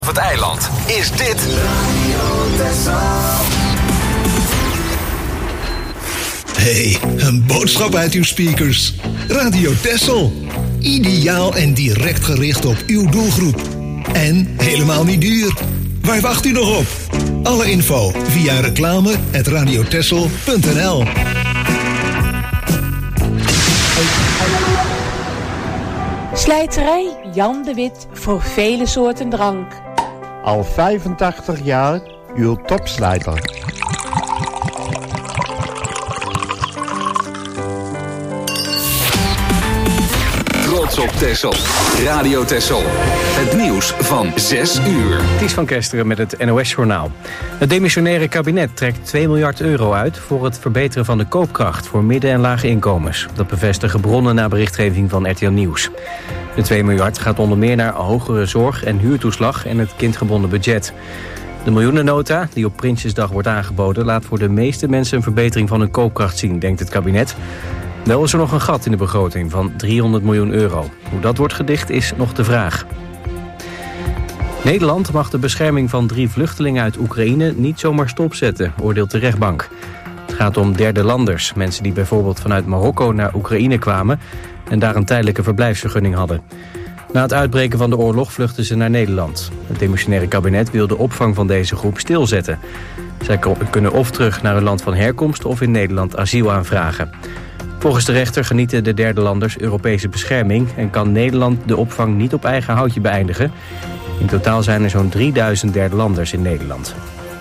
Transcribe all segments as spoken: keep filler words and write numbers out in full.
Op het eiland is dit Radio Texel. Hey, een boodschap uit uw speakers. Radio Texel. Ideaal en direct gericht op uw doelgroep. En helemaal niet duur. Waar wacht u nog op? Alle info via reclame at radiotexel punt n l. Slijterij Jan de Wit voor vele soorten drank. Al vijfentachtig jaar uw topslijter. Trots op Texel. Radio Texel. Het nieuws van zes uur. Ties van Kesteren met het N O S-journaal. Het demissionaire kabinet trekt twee miljard euro uit voor het verbeteren van de koopkracht voor midden- en lage inkomens. Dat bevestigen bronnen na berichtgeving van R T L Nieuws. De twee miljard gaat onder meer naar hogere zorg- en huurtoeslag en het kindgebonden budget. De miljoenennota, die op Prinsjesdag wordt aangeboden, laat voor de meeste mensen een verbetering van hun koopkracht zien, denkt het kabinet. Wel is er nog een gat in de begroting van driehonderd miljoen euro. Hoe dat wordt gedicht is nog de vraag. Nederland mag de bescherming van drie vluchtelingen uit Oekraïne niet zomaar stopzetten, oordeelt de rechtbank. Het gaat om derde landers, mensen die bijvoorbeeld vanuit Marokko naar Oekraïne kwamen en daar een tijdelijke verblijfsvergunning hadden. Na het uitbreken van de oorlog vluchtten ze naar Nederland. Het demissionaire kabinet wil de opvang van deze groep stilzetten. Zij kunnen of terug naar hun land van herkomst of in Nederland asiel aanvragen. Volgens de rechter genieten de derde landers Europese bescherming en kan Nederland de opvang niet op eigen houtje beëindigen. In totaal zijn er zo'n drieduizend derde landers in Nederland.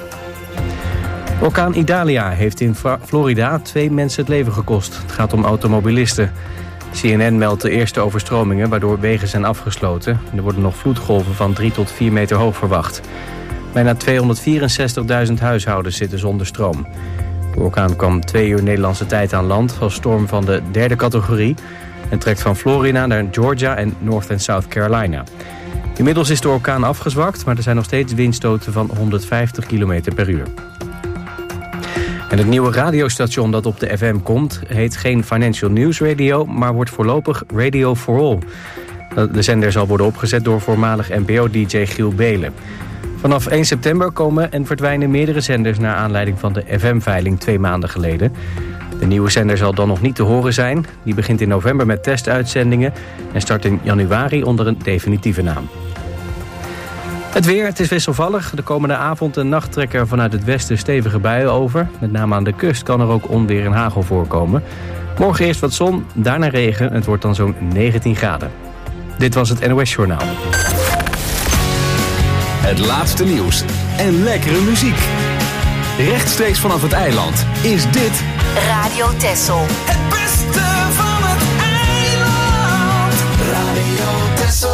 Orkaan Idalia heeft in Florida twee mensen het leven gekost. Het gaat om automobilisten. C N N meldt de eerste overstromingen waardoor wegen zijn afgesloten. Er worden nog vloedgolven van drie tot vier meter hoog verwacht. Bijna tweehonderdvierenzestigduizend huishoudens zitten zonder stroom. De orkaan kwam twee uur Nederlandse tijd aan land als storm van de derde categorie en trekt van Florida naar Georgia en North en South Carolina. Inmiddels is de orkaan afgezwakt, maar er zijn nog steeds windstoten van honderdvijftig kilometer per uur. En het nieuwe radiostation dat op de F M komt heet geen Financial News Radio, maar wordt voorlopig Radio for All. De zender zal worden opgezet door voormalig N P O-D J Giel Belen. Vanaf één september komen en verdwijnen meerdere zenders naar aanleiding van de F M-veiling twee maanden geleden. De nieuwe zender zal dan nog niet te horen zijn. Die begint in november met testuitzendingen en start in januari onder een definitieve naam. Het weer, het is wisselvallig. De komende avond en nacht trekken er vanuit het westen stevige buien over. Met name aan de kust kan er ook onweer en hagel voorkomen. Morgen eerst wat zon, daarna regen. Het wordt dan zo'n negentien graden. Dit was het N O S-journaal. Het laatste nieuws en lekkere muziek. Rechtstreeks vanaf het eiland is dit Radio Texel. Het beste van het eiland. Radio Texel.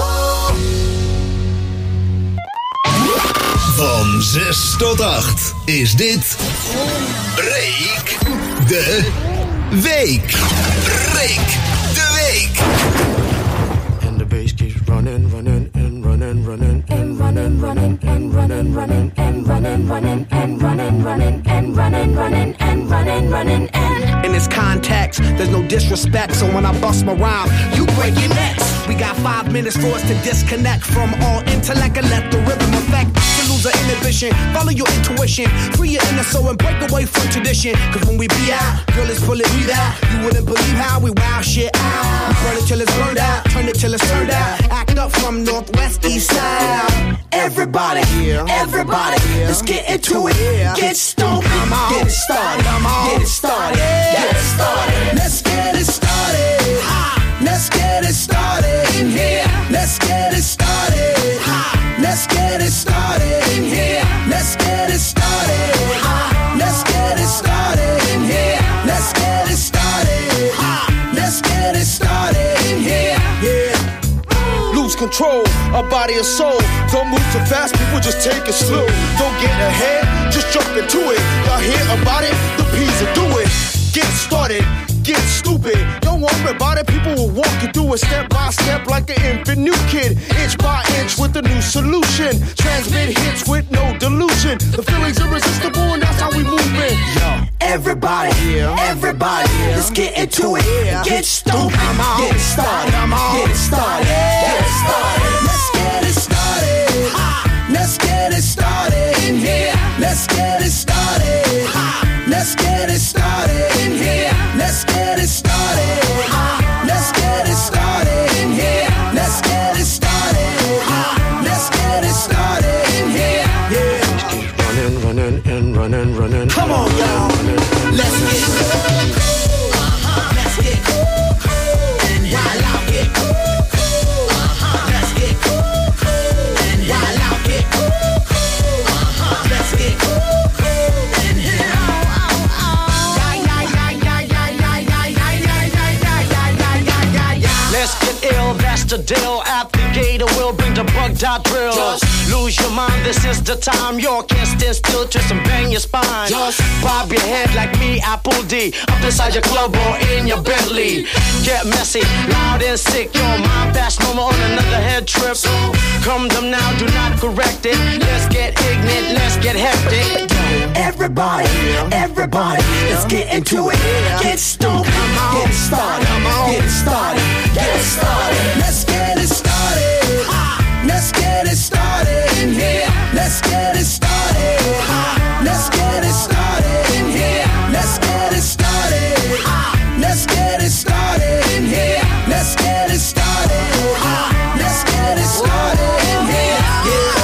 Van zes tot acht is dit Breek de Week. Breek de Week. And the bass keeps running, running, and running, running, and running, running, and running, running, and running, running, and running, running, and running, running, and running, running, and in this context, there's no disrespect, so when I bust my rhyme, you break your necks. We got five minutes for us to disconnect from all intellect and let the rhythm affect. To lose our inhibition, follow your intuition, free your inner soul and break away from tradition. Cause when we be out, girl, it's pulling me out. You wouldn't believe how we wow shit out. We burn it till it's burned out, turn it till it's turned out. Act up from northwest, east side. Everybody, everybody, let's get into it. Get stoned, get it started, get it started, get it started. Let's get it started. Let's get it started in here. Let's get it started. Let's get it started in here. Let's get it started. Let's get it started in here. Let's get it started. Let's get it started in here. Yeah. Lose control, our body and soul. Don't move too fast, people just take it slow. Don't get ahead, just jump into it. Y'all hear about it? The P's will do it. Get started, get stupid. Don't worry about it, people will walk you through it step by step like an infant new kid. Inch by inch with a new solution. Transmit hits with no delusion. The feeling's irresistible and that's how we move it. Yo. Everybody, everybody, let's get into it. Get stoked, get it started, get it started, get it started. Let's get it started. it started in here. Yeah. Running, running, and running, running. Come on, y'all. Let's get cool. Uh-huh. Let's get cool. And while I get cool. Uh-huh. Let's get cool. And while I get cool. Uh-huh. Let's get cool. And here. Let's get ill, that's the deal. Applicator will bring the bug dot drill. Just lose your mind, this is the time. You can't stand still, twist and bang your spine. Just bob your head like me, Apple D. Up inside your club or in your Bentley. Get messy, loud and sick. Your mind fast, no more on another head trip. So come them now, do not correct it. Let's get ignorant, let's get hectic. Everybody, everybody, let's get into it. Get stoked, get started, get started, get started. Let's get it started. Let's get it started in here. Let's get it started. Let's get it started in here. Let's get it started. Let's get it started in here. Let's get it started. Let's get it started in here. Yeah.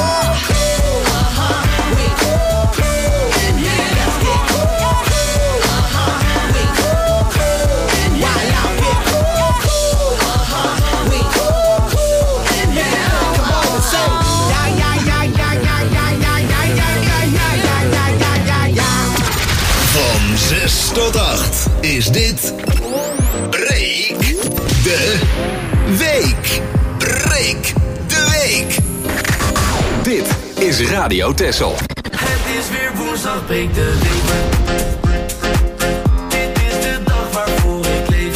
zes tot acht is dit Breek de Week. Breek de Week. Dit is Radio Texel. Het is weer woensdag, breek de week. Dit is de dag waarvoor ik leef.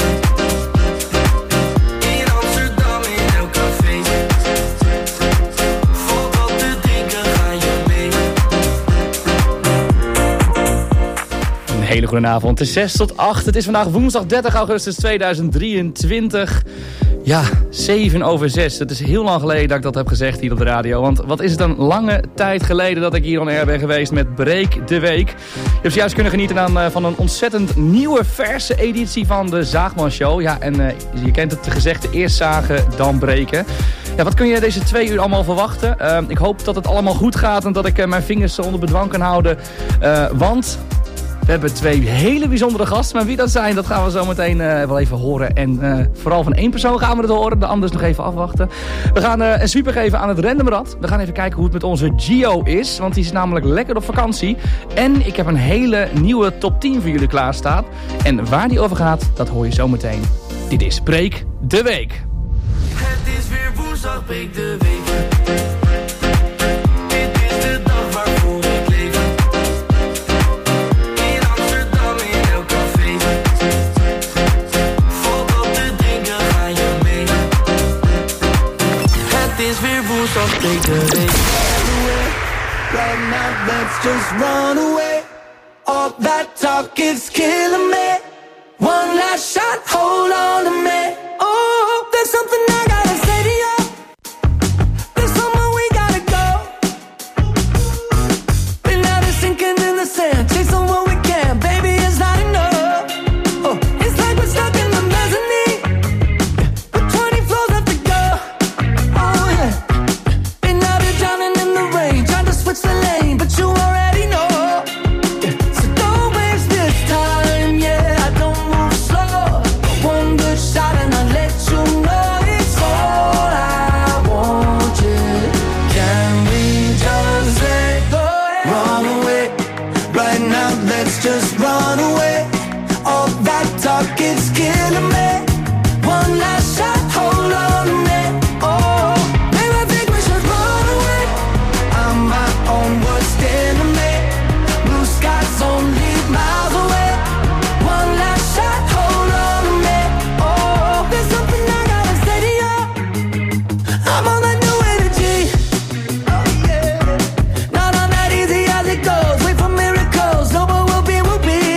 In Amsterdam, in elk café. Voor wat te drinken ga je mee. Een hele goede avond. Het is zes tot acht. Het is vandaag woensdag dertig augustus tweeduizend drieëntwintig. Ja, zeven over zes. Het is heel lang geleden dat ik dat heb gezegd hier op de radio. Want wat is het een lange tijd geleden dat ik hier on air ben geweest met Breek de Week. Je hebt juist kunnen genieten aan, uh, van een ontzettend nieuwe, verse editie van de Zaagman Show. Ja, en uh, je kent het gezegde, eerst zagen, dan breken. Ja, wat kun je deze twee uur allemaal verwachten? Uh, ik hoop dat het allemaal goed gaat en dat ik uh, mijn vingers onder bedwang kan houden. Uh, want... we hebben twee hele bijzondere gasten, maar wie dat zijn, dat gaan we zo meteen uh, wel even horen. En uh, vooral van één persoon gaan we het horen, de anders nog even afwachten. We gaan uh, een sweeper geven aan het randomrad. We gaan even kijken hoe het met onze Gio is, want die is namelijk lekker op vakantie. En ik heb een hele nieuwe top tien voor jullie klaarstaan. En waar die over gaat, dat hoor je zo meteen. Dit is Breek de Week. Het is weer woensdag, breek de week. Take the day. Right now, let's just run away. All that talk is killing me. One last shot, hold on to me. Oh, there's something I gotta say to you. There's somewhere we gotta go. We're not sinking in the sand, chasing what we can. Baby, it's not enough. Oh, it's like we're stuck in the mezzanine. With twenty floors left to go. Oh yeah. Switch the lane, but you already know. So don't waste this time, yeah. I don't move slow. One good shot and I'll let you know it's all I want, yeah. Can we just let go? Run away. Right now, let's just run away. All that talk is killing me. One last shot, hold on to me. Oh, maybe I think we should run away. I'm my own worst enemy. Blue skies only miles away. One last shot, hold on to me. Oh, there's something I gotta say to you. I'm on that new energy. Oh yeah. Not on that easy as it goes. Wait for miracles. No, but we'll be, we'll be.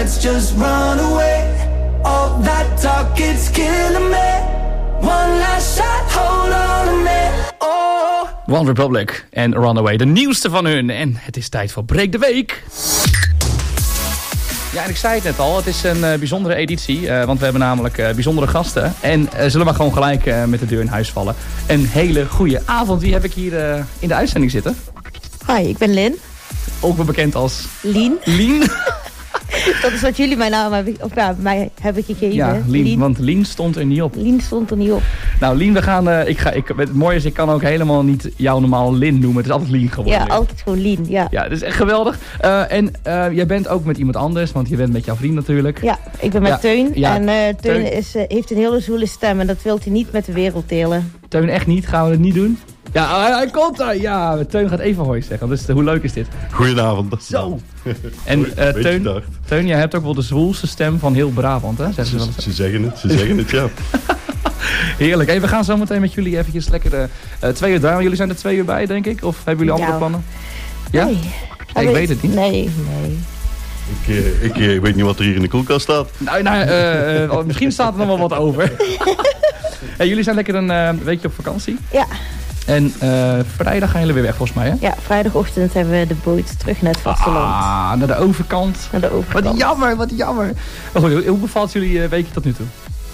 let's just run away. All that talk, it's killing me. One last shot, hold on a minute. Oh. One Republic en Runaway, de nieuwste van hun. En het is tijd voor Breek de Week. Ja, en ik zei het net al, het is een uh, bijzondere editie, uh, want we hebben namelijk uh, bijzondere gasten. En uh, zullen we gewoon gelijk uh, met de deur in huis vallen. Een hele goede avond, wie heb ik hier uh, in de uitzending zitten? Hi, ik ben Lin. Ook wel bekend als... Lien. Lien? Dat is wat jullie mijn naam hebben, of nou, mij hebben gegeven. Ja, Lien, Lien, want Lien stond er niet op. Lien stond er niet op. Nou, Lien, we gaan... Uh, ik ga, ik, het mooie is, ik kan ook helemaal niet jou normaal Lin noemen. Het is altijd Lien geworden. Ja, altijd gewoon Lien, ja. Ja, dat is echt geweldig. Uh, en uh, jij bent ook met iemand anders, want je bent met jouw vriend natuurlijk. Ja, ik ben met ja. Teun. Ja. En uh, Teun, Teun. Is, uh, heeft een hele zoele stem en dat wil hij niet met de wereld delen. Teun, echt niet? Gaan we het niet doen? Ja, hij, hij komt er. Ja, Teun gaat even hoi zeggen. Dus hoe leuk is dit? Goedenavond. Zo. En uh, Teun, Teun, jij hebt ook wel de zwoelste stem van heel Brabant, hè? Zeggen ze, ze, ze zeggen het, ze zeggen het, ja. Heerlijk. Hey, we gaan zo meteen met jullie eventjes lekker de uh, twee uur draaien. Jullie zijn er twee uur bij, denk ik? Of hebben jullie andere ja. plannen? Ja? Nee. Ja, ik weet het niet. Nee, nee. Ik, uh, ik uh, weet niet wat er hier in de koelkast staat. Nou, nou uh, uh, misschien staat er nog wel wat over. Hey, jullie zijn lekker een uh, weekje op vakantie. Ja. En uh, vrijdag gaan jullie weer weg, volgens mij, hè? Ja, vrijdagochtend hebben we de boot terug naar het vasteland. Ah, naar de overkant. Naar de overkant. Wat jammer, wat jammer. Maar goed, hoe bevalt jullie uh, weekje tot nu toe?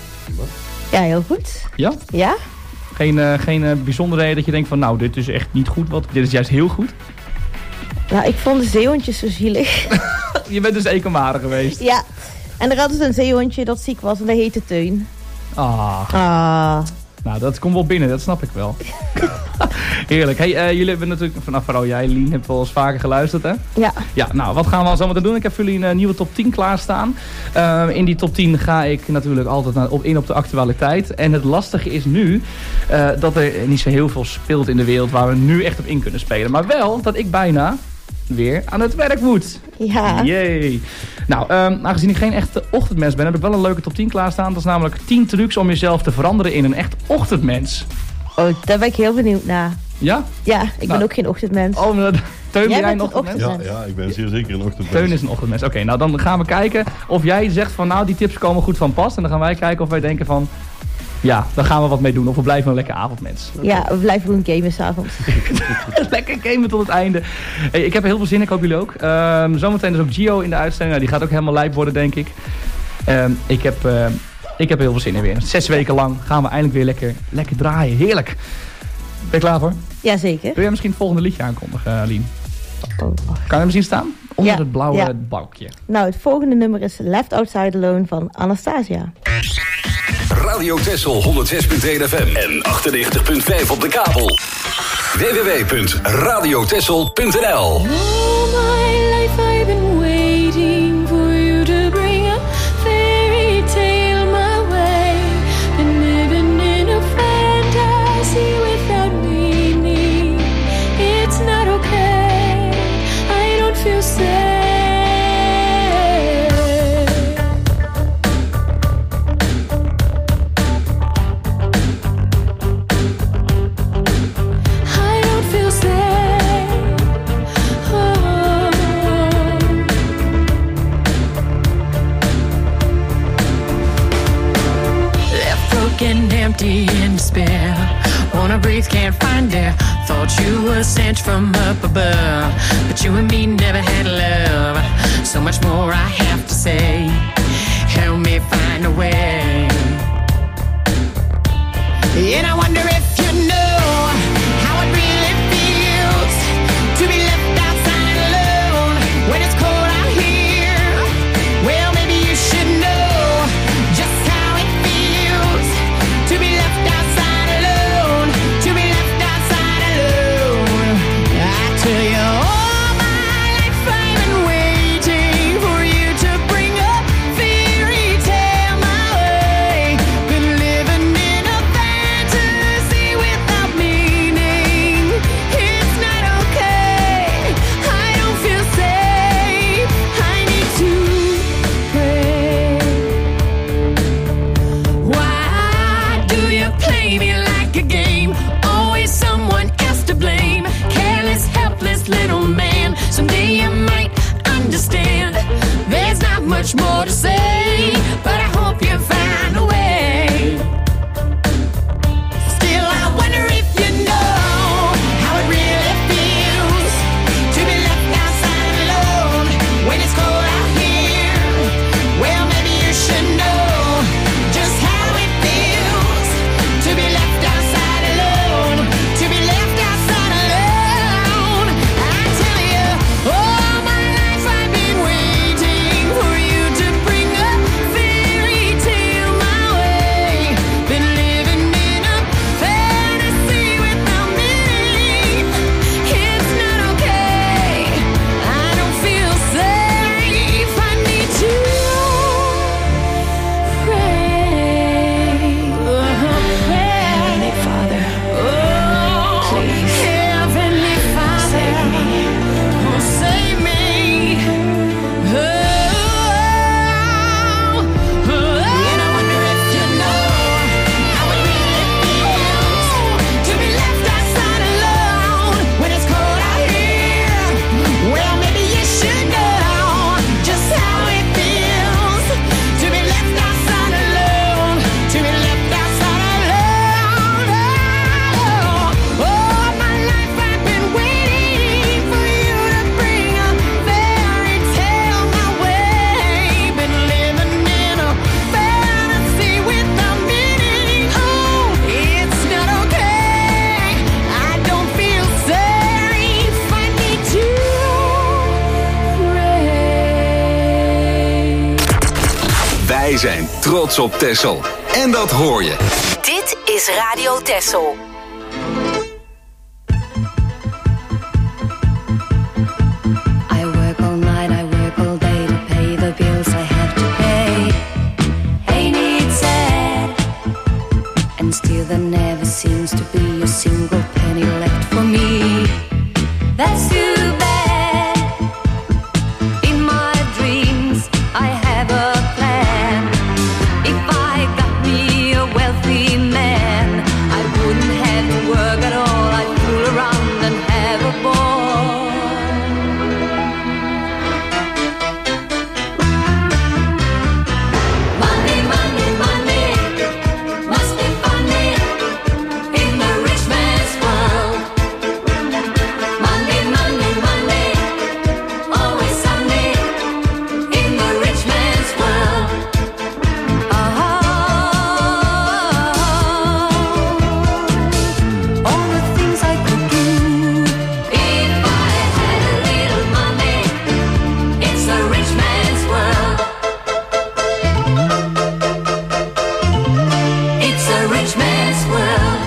Ja, heel goed. Ja? Ja. Geen, uh, geen uh, bijzonderheden dat je denkt van, nou, dit is echt niet goed, wat, dit is juist heel goed? Nou, ik vond de zeehondjes zo zielig. Je bent dus Ecomare geweest? Ja. En er had dus een zeehondje dat ziek was en dat heette Teun. Ah. Ah. Nou, dat komt wel binnen, dat snap ik wel. Heerlijk. Hey, uh, jullie hebben natuurlijk, vanaf vooral jij, Lien, hebt wel eens vaker geluisterd, hè? Ja. Ja, nou, wat gaan we al zo meteen doen? Ik heb voor jullie een uh, nieuwe top tien klaarstaan. Uh, in die top tien ga ik natuurlijk altijd naar, op, in op de actualiteit. En het lastige is nu uh, dat er niet zo heel veel speelt in de wereld waar we nu echt op in kunnen spelen. Maar wel dat ik bijna weer aan het werk moet. Ja. Jee. Nou, um, aangezien ik geen echte ochtendmens ben, heb ik wel een leuke top tien klaarstaan. Dat is namelijk tien trucs om jezelf te veranderen in een echt ochtendmens. Oh, daar ben ik heel benieuwd naar. Ja? Ja, ik ben nou. ook geen ochtendmens. Oh, maar Teun, jij ben jij bent een ochtendmens? ochtendmens? Ja, ja, ik ben zeer zeker een ochtendmens. Teun is een ochtendmens. Oké, okay, nou dan gaan we kijken of jij zegt van nou, die tips komen goed van pas. En dan gaan wij kijken of wij denken van, ja, daar gaan we wat mee doen. Of we blijven een lekker avondmens. Ja, we blijven gewoon gamen s'avonds. Lekker gamen tot het einde. Hey, ik heb er heel veel zin in, ik hoop jullie ook. Um, zometeen is ook Gio in de uitzending. Nou, die gaat ook helemaal lijp worden, denk ik. Um, ik, heb, uh, ik heb er heel veel zin in weer. Zes weken lang gaan we eindelijk weer lekker, lekker draaien. Heerlijk. Ben je klaar voor? Jazeker. Wil jij misschien het volgende liedje aankondigen, uh, Lien? Oh, kan je misschien staan? Onder ja, het blauwe ja. balkje. Nou, het volgende nummer is Left Outside Alone van Anastasia. Radio Texel honderdzes komma één F M en achtennegentig komma vijf op de kabel. w w w punt radio texel punt n l All my life I've been waiting for you to bring a fairy tale my way. Been living in a fantasy without meaning. It's not okay, I don't feel safe. And empty in despair, wanna breathe, can't find air. Thought you were sent from up above, but you and me never had love. So much more I have to say, help me find a way. And I wonder if you know how it really feels to be left outside alone when it's cold out here. Well, maybe you should know just how it feels to be left outside alone, to be left outside alone. I tell you, all my life I've been waiting for you to bring a fairy tale my way. Been living in a fantasy much more to say, but I hope you find a way. Still, I wonder if you know how it really feels to be left outside alone when it's cold out here. Well, maybe you should know just how it feels to be left outside alone, to be left outside alone. I tell you, all my life I've been waiting for you to bring a fairy tale my way. Been living in a fantasy without meaning. It's not okay. I don't feel safe. I need to pray. Heavenly Father, please, Heavenly Father, save me. Oh, save me. Oh, oh, and I wonder if you know how it really feels to be left outside alone when it's cold out here. Well, maybe you should know just how it feels to be left outside alone, to be left outside alone. Oh, all my life I've been waiting for you to bring a fairy tale my way. Been living in a fantasy without meaning. Oh, it's not okay. I don't feel safe. I need to pray. Wij zijn trots op Texel. En dat hoor je. Dit is Radio Texel. I work all night, I work all day to pay the bills I have to pay. Ain't it sad? And still there never seems to be a single penny left for me. That's too bad. In my dreams I have a plan. If I got me a wealthy man, I wouldn't have to work at all. I'd fool around and have a ball. Money, money, money, must be funny in the rich man's world. Money, money, money, always sunny in the rich man's world. All the things I could do if I had a little money. It's a rich man's world. It's a rich man's world.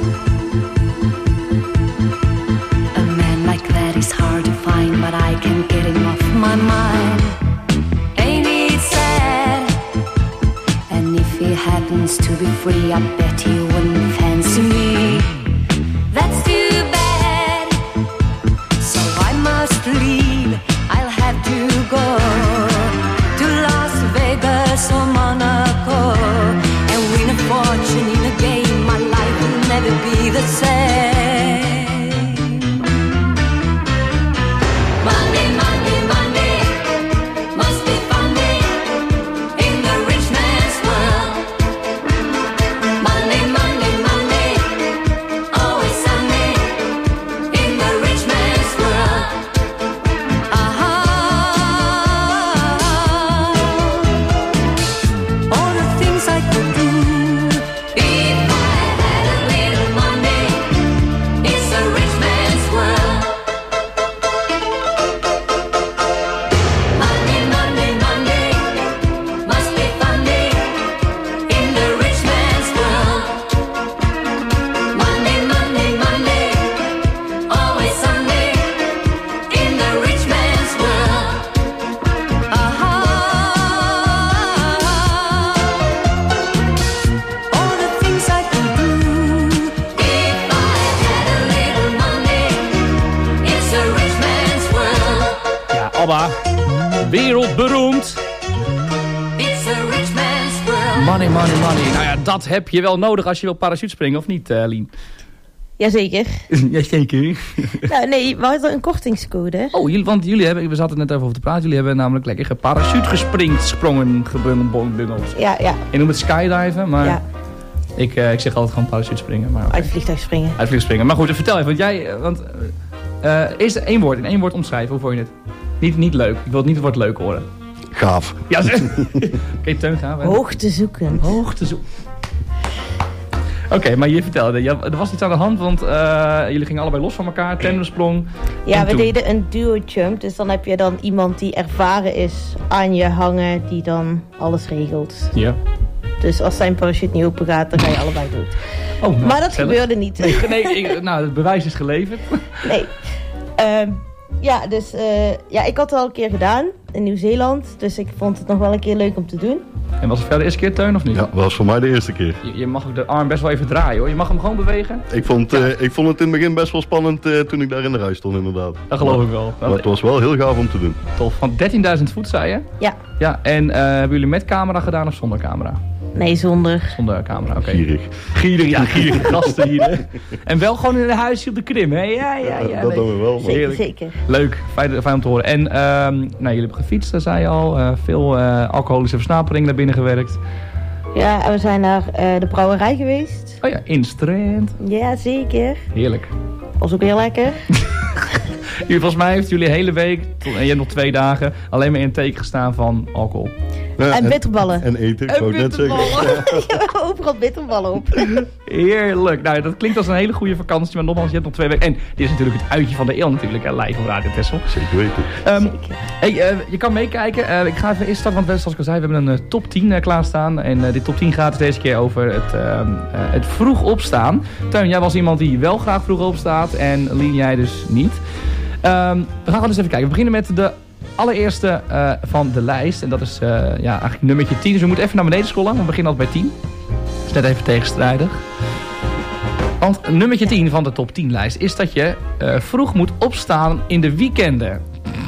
A man like that is hard to find, but I can't get him off my mind. Ain't it sad? And if he happens to be free, I bet he wouldn't fancy me. That's too bad. So I must leave. I'll have to go to Las Vegas or Monaco and win a fortune in a game. My life will never be the same. Money, money, money, must be funny in the rich man's world. Money, money, money, always sunny in the rich man's world. All the things I could do if I had a little money. It's a rich man's world. Money, money, money, must be funny in the rich man's world. Money, money, money, always sunny in the rich man's world. All the things I could do if I had a little money. It's a rich man's world. Ja, ABBA. Wereldberoemd. It's a rich man's world. Money, money, money. Nou ja, dat heb je wel nodig als je wil parachute springen, of niet, uh, Lien? Jazeker. Jazeker. Nou, nee, we hadden een kortingscode. Oh, jullie, want jullie hebben, we zaten net even over te praten, jullie hebben namelijk lekker geparachute gespringd, gesprongen, gebungeld. Ja, ja. Je noemt het skydiven, maar Ja. ik, uh, ik zeg altijd gewoon parachute springen. Maar okay. Uit het vliegtuig springen. Uit het vliegtuig springen. Maar goed, vertel even, want jij, uh, want uh, eerst één woord, in één woord omschrijven, hoe vond je het? Niet, niet leuk, ik wil het niet het woord leuk horen. Gaaf. Ja, zeg. Oké, okay, Teun, gaan we. Hoogte zoeken. Hoogte zoeken. Oké, okay, maar je vertelde, ja, er was iets aan de hand, want uh, jullie gingen allebei los van elkaar, tandemsprong. Ja, we toen... deden een duo jump, dus dan heb je dan iemand die ervaren is aan je hangen, die dan alles regelt. Ja. Dus als zijn parachute niet open gaat, dan ga je allebei dood. Oh, nou, maar dat zelf. gebeurde niet. Nee, nee ik, nou, het bewijs is geleverd. Nee. Um, ja, dus uh, ja, ik had het al een keer gedaan in Nieuw-Zeeland, dus ik vond het nog wel een keer leuk om te doen. En was het voor de eerste keer, Teun, of niet? Ja, was voor mij de eerste keer. Je, je mag ook de arm best wel even draaien, hoor. Je mag hem gewoon bewegen. Ik vond, ja. uh, ik vond het in het begin best wel spannend uh, toen ik daar in de rij stond, inderdaad. Dat geloof maar, ik wel. Maar het was wel heel gaaf om te doen. Tof. Van dertienduizend voet, zei je? Ja. Ja, en uh, hebben jullie met camera gedaan of zonder camera? Nee, zonder. Zonder camera, oké. Okay. Gierig. Gierig, ja, gierige gasten hier. En wel gewoon in een huisje op de krim, hè? Ja, ja, ja. ja dat nee. doen we wel. Zeker, zeker. Leuk, fijn, fijn om te horen. En uh, nou, jullie hebben gefietst, dat zei je al. Uh, veel uh, alcoholische versnapering naar binnen gewerkt. Ja, en we zijn naar uh, de brouwerij geweest. Oh ja, in Strand. Ja, zeker. Heerlijk. Was ook heel lekker. Volgens mij heeft jullie de hele week, en je hebt nog twee dagen, alleen maar in het teken gestaan van alcohol. Ja, en bitterballen. En eten, ik en wou net zeggen. Ja, overal bitterballen op. Heerlijk. Nou, dat klinkt als een hele goede vakantie, maar nogmaals, je hebt nog twee weken. En dit is natuurlijk het uitje van de eeuw natuurlijk, hè, live op Radio Texel. Zeker weten. Um, hey, uh, je kan meekijken. Uh, ik ga even eerst starten, want zoals ik al zei, we hebben een uh, top tien uh, klaarstaan. En uh, dit top tien gaat deze keer over het, uh, uh, het vroeg opstaan. Teun, jij was iemand die wel graag vroeg opstaat en Lien, jij dus niet. Um, we gaan gewoon eens even kijken. We beginnen met de allereerste uh, van de lijst. En dat is uh, ja, eigenlijk nummertje tien. Dus we moeten even naar beneden scrollen. We beginnen altijd bij tien. Dat is net even tegenstrijdig. Want nummertje tien van de top tien lijst is dat je uh, vroeg moet opstaan in de weekenden.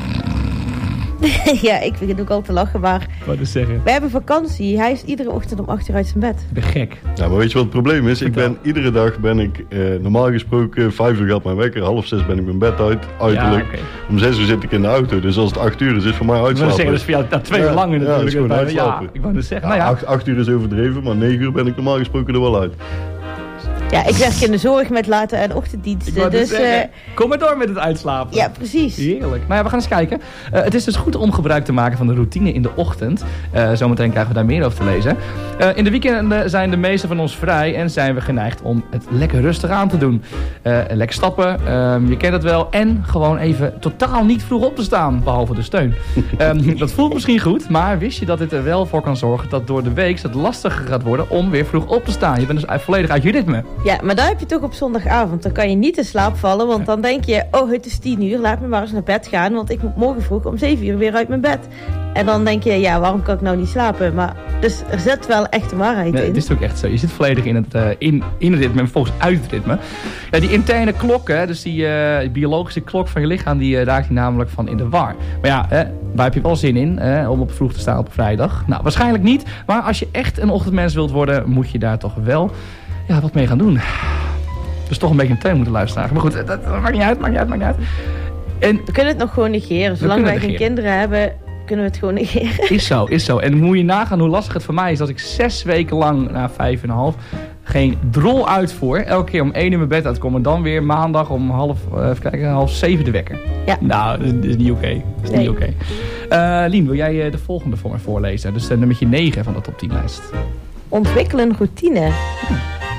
Ja, ik vind het ook al te lachen, maar... Wat is zeggen? We hebben vakantie. Hij is iedere ochtend om acht uur uit zijn bed. Ik ben gek. Ja, maar weet je wat het probleem is? Ik ben, iedere dag ben ik, eh, normaal gesproken, vijf uur gaat mijn wekker. Half zes ben ik mijn bed uit, uiterlijk. Ja, okay. Om zes uur zit ik in de auto. Dus als het acht uur is, is het voor mij uitslapen. Ik wil zeggen, dat is voor jou dat twee uur ja, lang natuurlijk. Ja, is gewoon uitslapen. Ja, ik wou dus zeggen, ja, nou ja. acht, acht uur is overdreven, maar negen uur ben ik normaal gesproken er wel uit. Ja, ik werk in de zorg met late- en ochtenddiensten. Dus, zeggen, uh, kom maar door met het uitslapen. Ja, precies. Heerlijk. Nou ja, we gaan eens kijken. Uh, het is dus goed om gebruik te maken van de routine in de ochtend. Uh, zometeen krijgen we daar meer over te lezen. Uh, in de weekenden zijn de meesten van ons vrij en zijn we geneigd om het lekker rustig aan te doen. Uh, lekker stappen, uh, je kent het wel. En gewoon even totaal niet vroeg op te staan, behalve de steun. um, dat voelt misschien goed, maar wist je dat dit er wel voor kan zorgen dat door de week het lastiger gaat worden om weer vroeg op te staan? Je bent dus volledig uit je ritme. Ja, maar dan heb je toch op zondagavond. Dan kan je niet in slaap vallen, want dan denk je... oh, het is tien uur, laat me maar eens naar bed gaan... want ik moet morgen vroeg om zeven uur weer uit mijn bed. En dan denk je, ja, waarom kan ik nou niet slapen? Maar dus er zit wel echt de waarheid nee, in. Het is ook echt zo. Je zit volledig in het, uh, in, in het ritme en volgens uit het ritme. Ja, die interne klok, hè, dus die, uh, die biologische klok van je lichaam... die uh, raakt je namelijk van in de war. Maar ja, hè, waar heb je wel zin in hè, om op vroeg te staan op vrijdag? Nou, waarschijnlijk niet. Maar als je echt een ochtendmens wilt worden... moet je daar toch wel ja, wat mee gaan doen. Dus toch een beetje een teun moeten luisteren. Maar goed, dat, dat maakt niet uit, maakt niet uit, maakt niet uit. En we kunnen het nog gewoon negeren. Zolang wij geen kinderen hebben, kunnen we het gewoon negeren. Is zo, is zo. En moet je nagaan hoe lastig het voor mij is... als ik zes weken lang, na vijf en een half... geen drol uitvoer. Elke keer om één uur mijn bed uitkomen. En dan weer maandag om half, uh, even kijken, half zeven de wekker. Ja. Nou, dat is niet oké. Okay. Dat is nee. niet oké. Okay. Uh, Lien, wil jij uh, de volgende voor me voorlezen? Dus uh, nummertje negen van de top tien lijst. Ontwikkel een routine. Hm.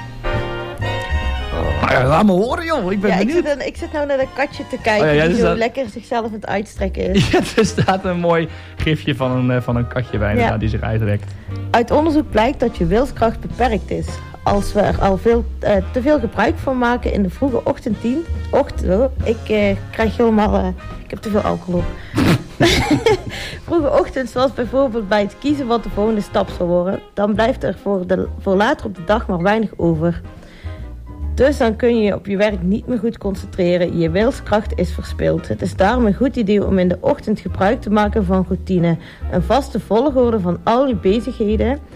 Nou ja, laat me horen, joh. Ik ben ja, benieuwd. Ik zit, dan, ik zit nou naar dat katje te kijken oh ja, die zo staat... lekker zichzelf aan het uitstrekken is. Ja, er staat een mooi gifje van een, van een katje bij ja. die zich uitrekt. Uit onderzoek blijkt dat je wilskracht beperkt is. Als we er al veel, uh, te veel gebruik van maken in de vroege ochtendtien... Ochtend, oh, ik uh, krijg helemaal... Uh, ik heb te veel alcohol op. Vroege ochtend, zoals bijvoorbeeld bij het kiezen wat de volgende stap zal worden... dan blijft er voor, de, voor later op de dag maar weinig over... Dus dan kun je je op je werk niet meer goed concentreren. Je wilskracht is verspild. Het is daarom een goed idee om in de ochtend gebruik te maken van routine. Een vaste volgorde van al je bezigheden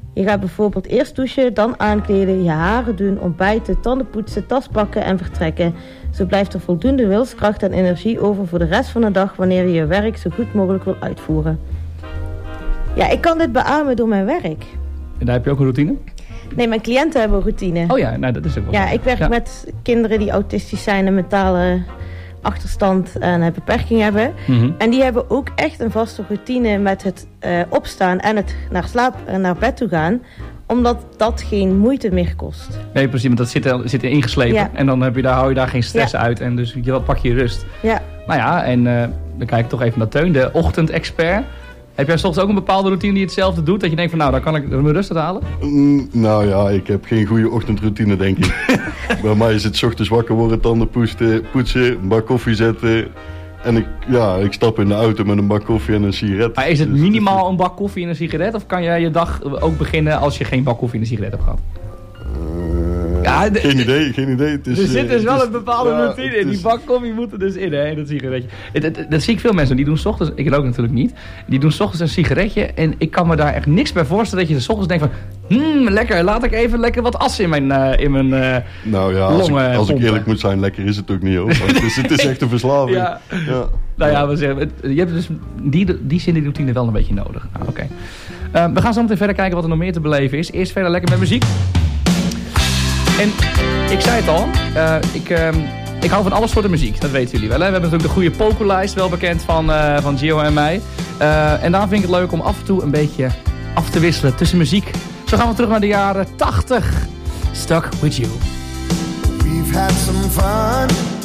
Je gaat bijvoorbeeld eerst douchen, dan aankleden, je haren doen, ontbijten, tanden poetsen, tas pakken en vertrekken. Zo blijft er voldoende wilskracht en energie over voor de rest van de dag wanneer je je werk zo goed mogelijk wil uitvoeren. Ja, ik kan dit beamen door mijn werk. En daar heb je ook een routine? Nee, mijn cliënten hebben een routine. Oh ja, nou, dat is ook wel. Ja, ik werk ja. met kinderen die autistisch zijn en mentale achterstand en beperking hebben. Mm-hmm. En die hebben ook echt een vaste routine met het uh, opstaan en het naar slaap en naar bed toe gaan. Omdat dat geen moeite meer kost. Nee, precies, want dat zit, zit er ingeslepen. Ja. En dan heb je daar, hou je daar geen stress ja. uit. En dus je, pak je rust. Ja. Nou ja, en uh, dan kijk ik toch even naar Teun, de ochtendexpert. Heb jij soms ook een bepaalde routine die hetzelfde doet? Dat je denkt van nou, dan kan ik mijn rust halen? Mm, nou ja, ik heb geen goede ochtendroutine, denk ik. Bij mij is het 's ochtends wakker worden, tanden poetsen, poetsen, een bak koffie zetten. En ik, ja, ik stap in de auto met een bak koffie en een sigaret. Maar is het minimaal een bak koffie en een sigaret? Of kan jij je dag ook beginnen als je geen bak koffie en een sigaret hebt gehad? Uh, ja, de, geen idee, geen idee. Het is, er zit dus wel is, een bepaalde ja, routine in. Die is, bak koffie moet er dus in, hè, dat sigaretje. Dat, dat, dat zie ik veel mensen. Die doen 's ochtends, ik ook natuurlijk niet. Die doen 's ochtends een sigaretje. En ik kan me daar echt niks bij voorstellen dat je 's ochtends denkt van... Hmm, lekker, laat ik even lekker wat as in mijn, uh, in mijn uh, nou ja, als, ik, als ik eerlijk moet zijn, lekker is het ook niet, hoor. Het is, het is echt een verslaving. ja. Ja. Nou ja, we zeggen, je hebt dus die, die zin, die routine wel een beetje nodig. Nou, oké. Okay. Uh, we gaan zo meteen verder kijken wat er nog meer te beleven is. Eerst verder lekker met muziek. En ik zei het al, uh, ik, uh, ik hou van alle soorten muziek, dat weten jullie wel. Hè? We hebben natuurlijk de goede pokerlijst, wel bekend van, uh, van Gio en mij. Uh, en daar vind ik het leuk om af en toe een beetje af te wisselen tussen muziek. Zo gaan we terug naar de jaren tachtig. Stuck With You. We've had some fun.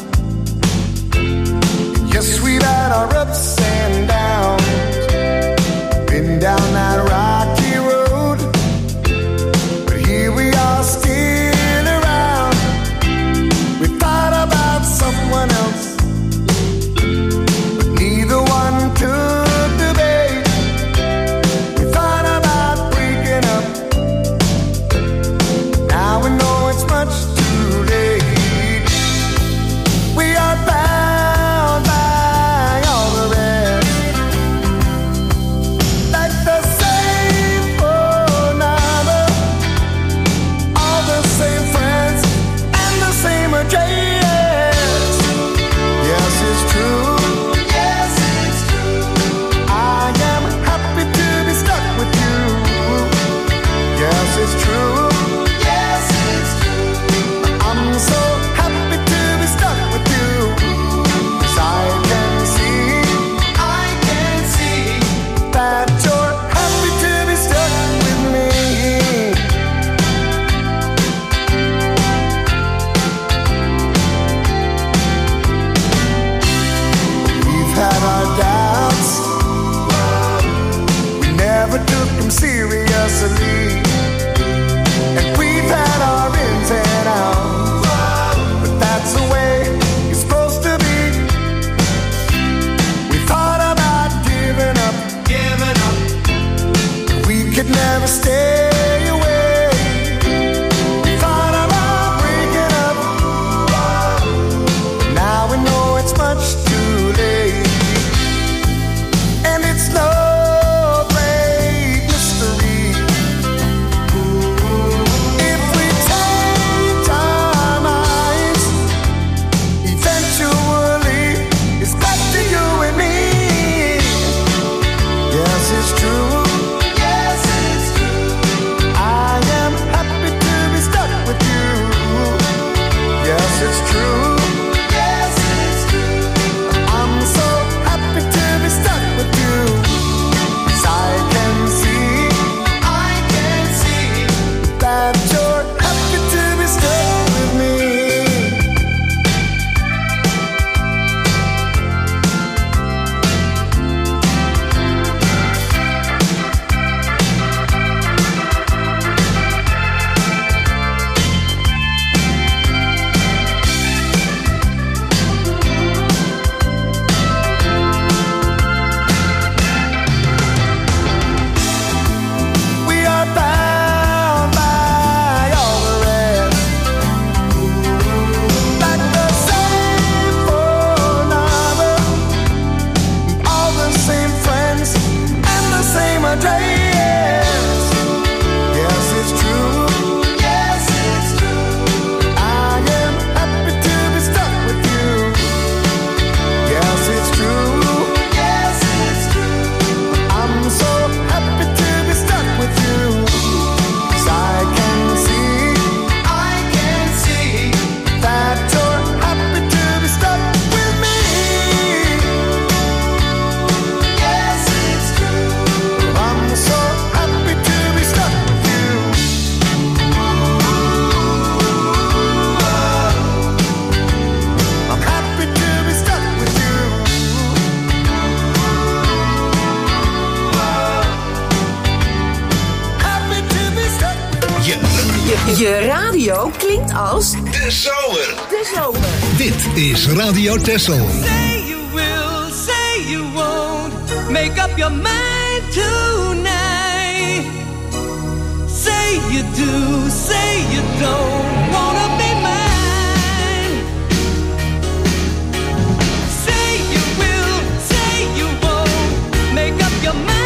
Yes, we've had our ups and downs. Been down that rocky road. But here we are still around. We thought about someone else. But neither one took the bait. We thought about breaking up. Now we know it's much too late. We are bound by all the rest. Like the same. Je, je radio klinkt als... De zomer. De zomer. Dit is Radio Texel. Say you will, say you won't. Make up your mind tonight. Say you do, say you don't wanna be mine. Say you will, say you won't. Make up your mind.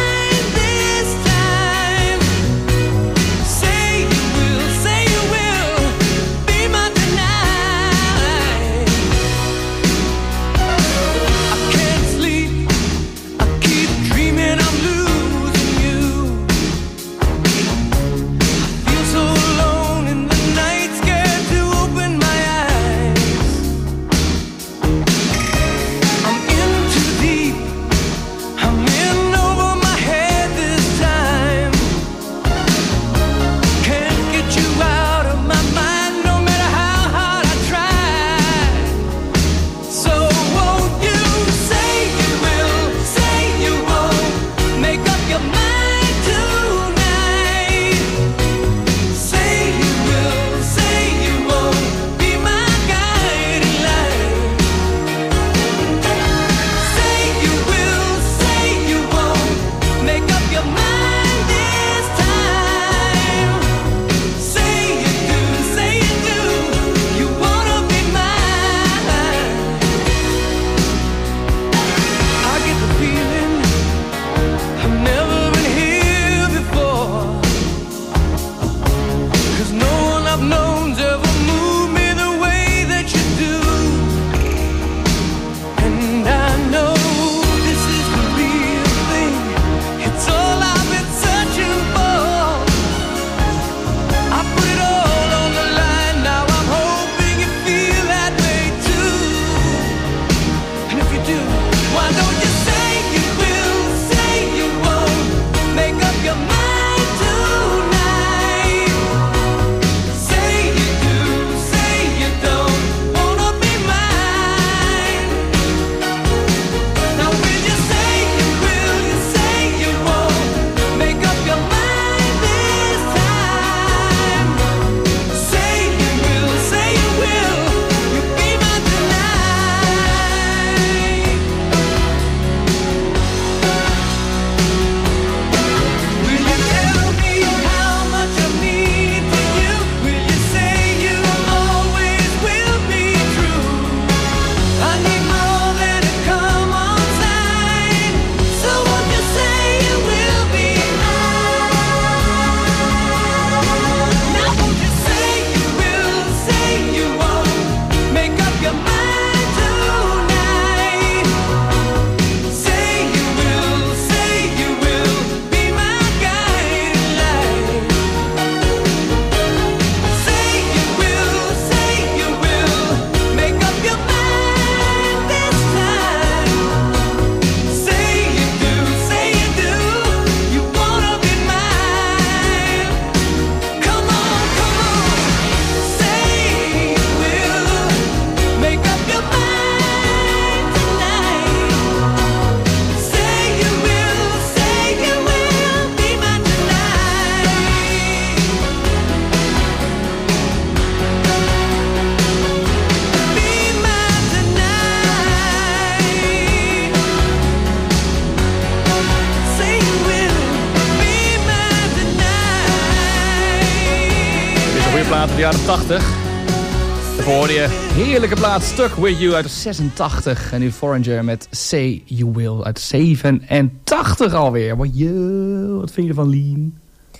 Uit de jaren tachtig. Daarvoor hoorde je heerlijke plaat Stuck With You uit de zesentachtig. En nu Foreigner met Say You Will uit zevenentachtig alweer. Wat, je, wat vind je ervan, Lien?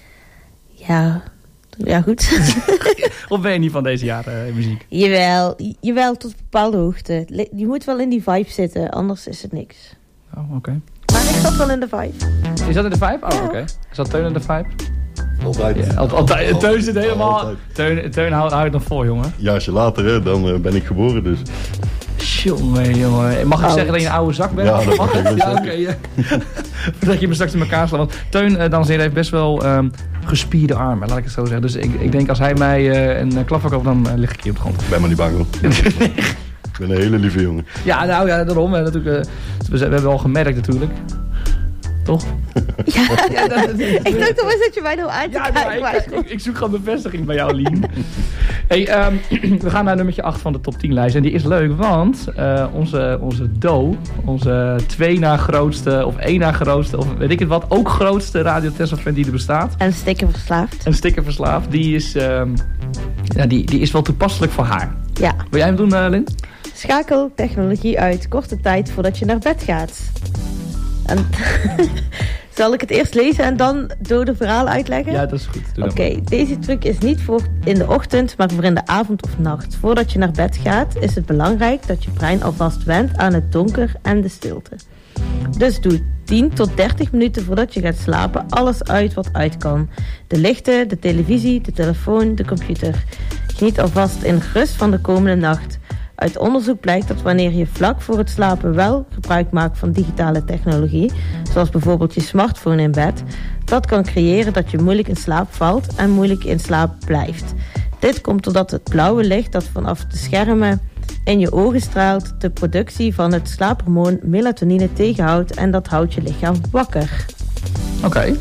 Ja, ja goed. Of ben je niet van deze jaren uh, muziek? Jawel, jawel, tot een bepaalde hoogte. Je moet wel in die vibe zitten, anders is het niks. Oh, oké. Okay. Maar ik zat wel in de vibe. Je zat in de vibe? Oh, oké. Okay. Zat Teun in de vibe? Altijd. Ja, altijd. altijd. Teun zit helemaal... Altijd. Teun, Teun houdt hou het nog voor, jongen. Jaartje later, hè, dan uh, ben ik geboren, dus... Jongen, jongen. Mag ik oh. zeggen dat je een oude zak bent? Ja, dat mag ik. Ja, oké. Okay, ja. Dat je me straks in elkaar slaat. Want Teun, uh, dames en heren, heeft best wel um, gespierde armen, laat ik het zo zeggen. Dus ik, ik denk, als hij mij uh, een klap verkoopt, dan uh, lig ik hier op de grond. Ik ben maar niet bang, hoor. Ik ben een hele lieve jongen. Ja, nou ja, daarom. Hè, natuurlijk, uh, we, we hebben al gemerkt natuurlijk. Toch? Ja, ja dat, ik dacht toch eens dat je mij nou aan te ja, kijken. nou, maar ik, ik, ik zoek gewoon bevestiging bij jou, Lien. Hey, um, we gaan naar nummertje acht van de top tien lijst. En die is leuk, want uh, onze, onze Do, onze twee na grootste, of één na grootste, of weet ik het wat, ook grootste Radio Tessel fan die er bestaat. En stickerverslaafd. En stickerverslaafd, die is, um, ja, die, die is wel toepasselijk voor haar. Ja. Wil jij hem doen, uh, Lin? Schakel technologie uit korte tijd voordat je naar bed gaat. En zal ik het eerst lezen en dan door de verhalen uitleggen? Ja, dat is goed. Oké, okay, deze truc is niet voor in de ochtend, maar voor in de avond of nacht. Voordat je naar bed gaat, is het belangrijk dat je brein alvast went aan het donker en de stilte. Dus doe tien tot dertig minuten voordat je gaat slapen alles uit wat uit kan. De lichten, de televisie, de telefoon, de computer. Geniet alvast in rust van de komende nacht. Uit onderzoek blijkt dat wanneer je vlak voor het slapen wel gebruik maakt van digitale technologie, zoals bijvoorbeeld je smartphone in bed, dat kan creëren dat je moeilijk in slaap valt en moeilijk in slaap blijft. Dit komt doordat het blauwe licht dat vanaf de schermen in je ogen straalt de productie van het slaaphormoon melatonine tegenhoudt en dat houdt je lichaam wakker. Oké. Okay.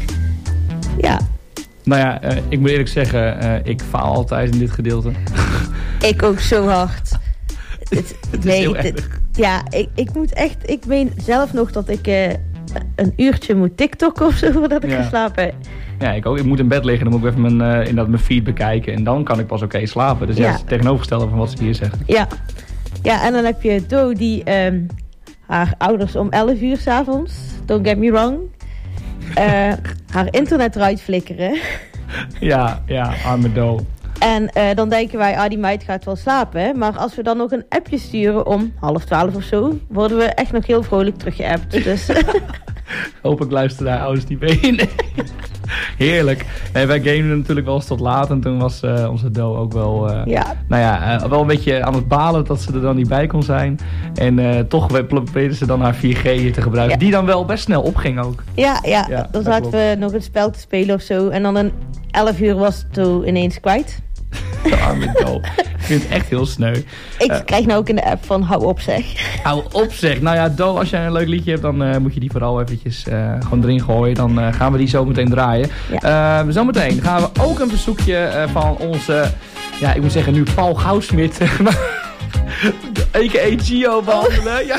Ja. Nou ja, uh, ik moet eerlijk zeggen, uh, ik faal altijd in dit gedeelte. Ik ook zo hard. Het, het nee, is heel dit, erg. Ja, ik, ik moet echt... Ik meen zelf nog dat ik uh, een uurtje moet TikTokken of zo voordat ik ja. ga slapen. Ja, ik ook. Ik moet in bed liggen, dan moet ik even mijn, uh, inderdaad mijn feed bekijken. En dan kan ik pas oké okay slapen. Dus ja, ja, het tegenovergestelde van wat ze hier zeggen. Ja. Ja, en dan heb je Do die um, haar ouders om elf uur 's avonds, don't get me wrong, uh, haar internet eruit flikkeren. Ja, ja, arme Do. En uh, dan denken wij, ah, die meid gaat wel slapen. Maar als we dan nog een appje sturen om half twaalf of zo, worden we echt nog heel vrolijk teruggeappt. Dus. Hopelijk luisteren daar ouders niet mee. Nee. Heerlijk. Nee, wij gamen natuurlijk wel eens tot laat. En toen was uh, onze Do ook wel, uh, ja. nou ja, uh, wel een beetje aan het balen dat ze er dan niet bij kon zijn. En uh, toch probeerden ze dan haar vier G te gebruiken. Ja. Die dan wel best snel opging ook. Ja, ja, ja dan zaten we nog een spel te spelen of zo. En dan een elf uur was het toen ineens kwijt. Arme Do. Ik vind het echt heel sneu. Ik uh, krijg nou ook in de app van hou op zeg. Hou op zeg. Nou ja, Do, als jij een leuk liedje hebt, dan uh, moet je die vooral eventjes uh, gewoon erin gooien. Dan uh, gaan we die zo meteen draaien. Ja. Uh, zometeen gaan we ook een verzoekje uh, van onze, ja, ik moet zeggen nu Paul Goudsmit, a k a. Gio behandelen. Oh. Ja.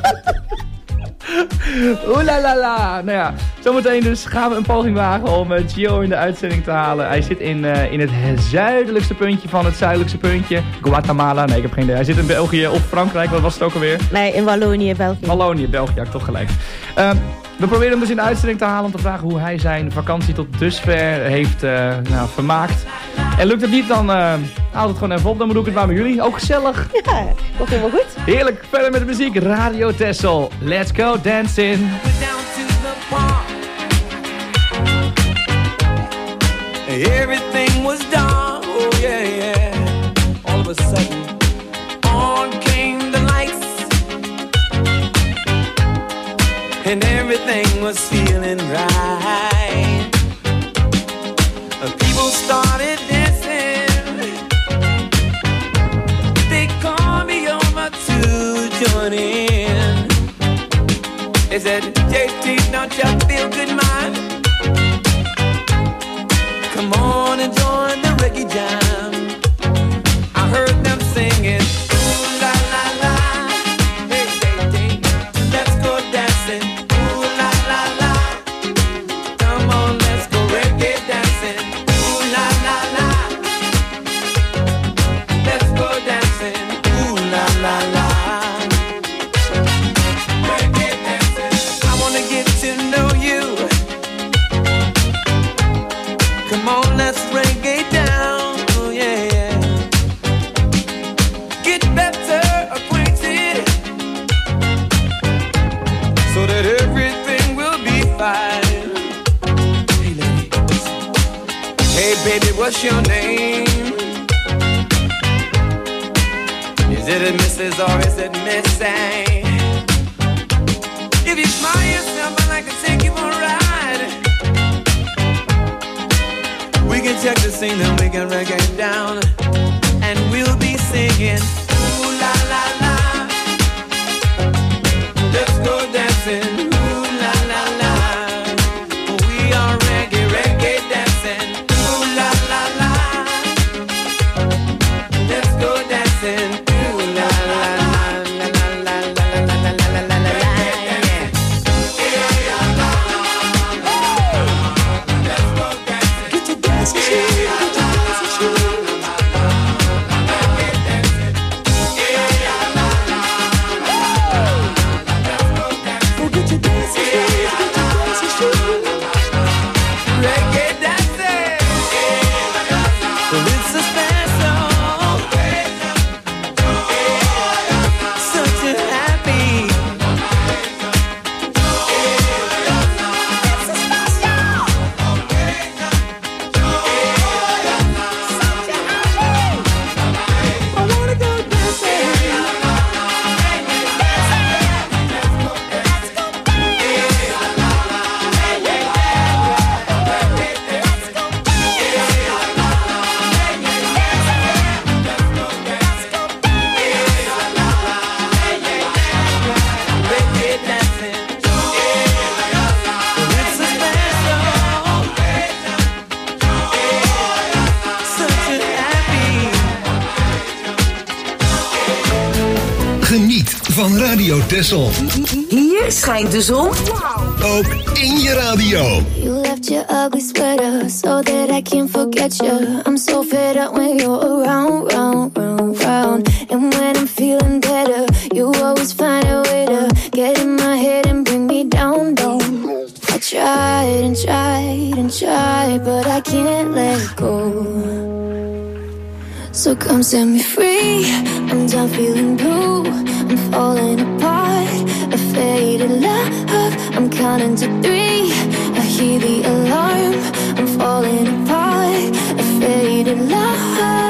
Oeh la la la. Nou ja, zometeen dus gaan we een poging wagen om uh, Gio in de uitzending te halen. Hij zit in, uh, in het zuidelijkste puntje van het zuidelijkste puntje. Guatemala. Nee, ik heb geen idee. Hij zit in België of Frankrijk. Wat was het ook alweer? Nee, in Wallonië, België. Wallonië, België. Ja, ik toch gelijk. Uh, we proberen hem dus in de uitzending te halen om te vragen hoe hij zijn vakantie tot dusver heeft uh, nou, vermaakt. En lukt het niet, dan uh, haal het gewoon even op. Dan doe ik het maar met jullie. Ook gezellig. Ja, komt helemaal goed. Heerlijk. Verder met de muziek. Radio Tessel. Let's go dancing. Everything was done. Oh yeah, yeah. All of a sudden, on came the lights. And everything was feeling right. People started dancing. They called me over to join in. They said, J T, don't you feel good, man? Come on and join the reggae jam. I heard them singing, ooh la la la. Hey, J T, let's go dancing. Ooh la la la. Come on, let's go reggae dancing. Ooh la la la. Let's go dancing. Ooh la la la. Reggae dancing. I wanna get to know you. Come on, let's reggae down. Oh yeah, yeah. Get better acquainted, so that everything will be fine. Hey lady, hey baby, what's your name? Is it a Missus or is it Missy? If you smile yourself, I'd like to take you for a ride. We can check the scene and we can reggae down. And we'll be singing, ooh la la la. Let's go dancing, ooh la la la. van Radio Texel. Hier schijnt de zon. Ook in je radio. You left your ugly sweater so that I can't forget you. I'm so fed up when you're around, round, round, round. And when I'm feeling better, you always find a way to get in my head and bring me down, down. I tried and tried and tried, but I can't let go. So come set me free. I'm done feeling blue. I'm falling apart. A faded love. I'm counting to three. I hear the alarm. I'm falling apart. A faded love.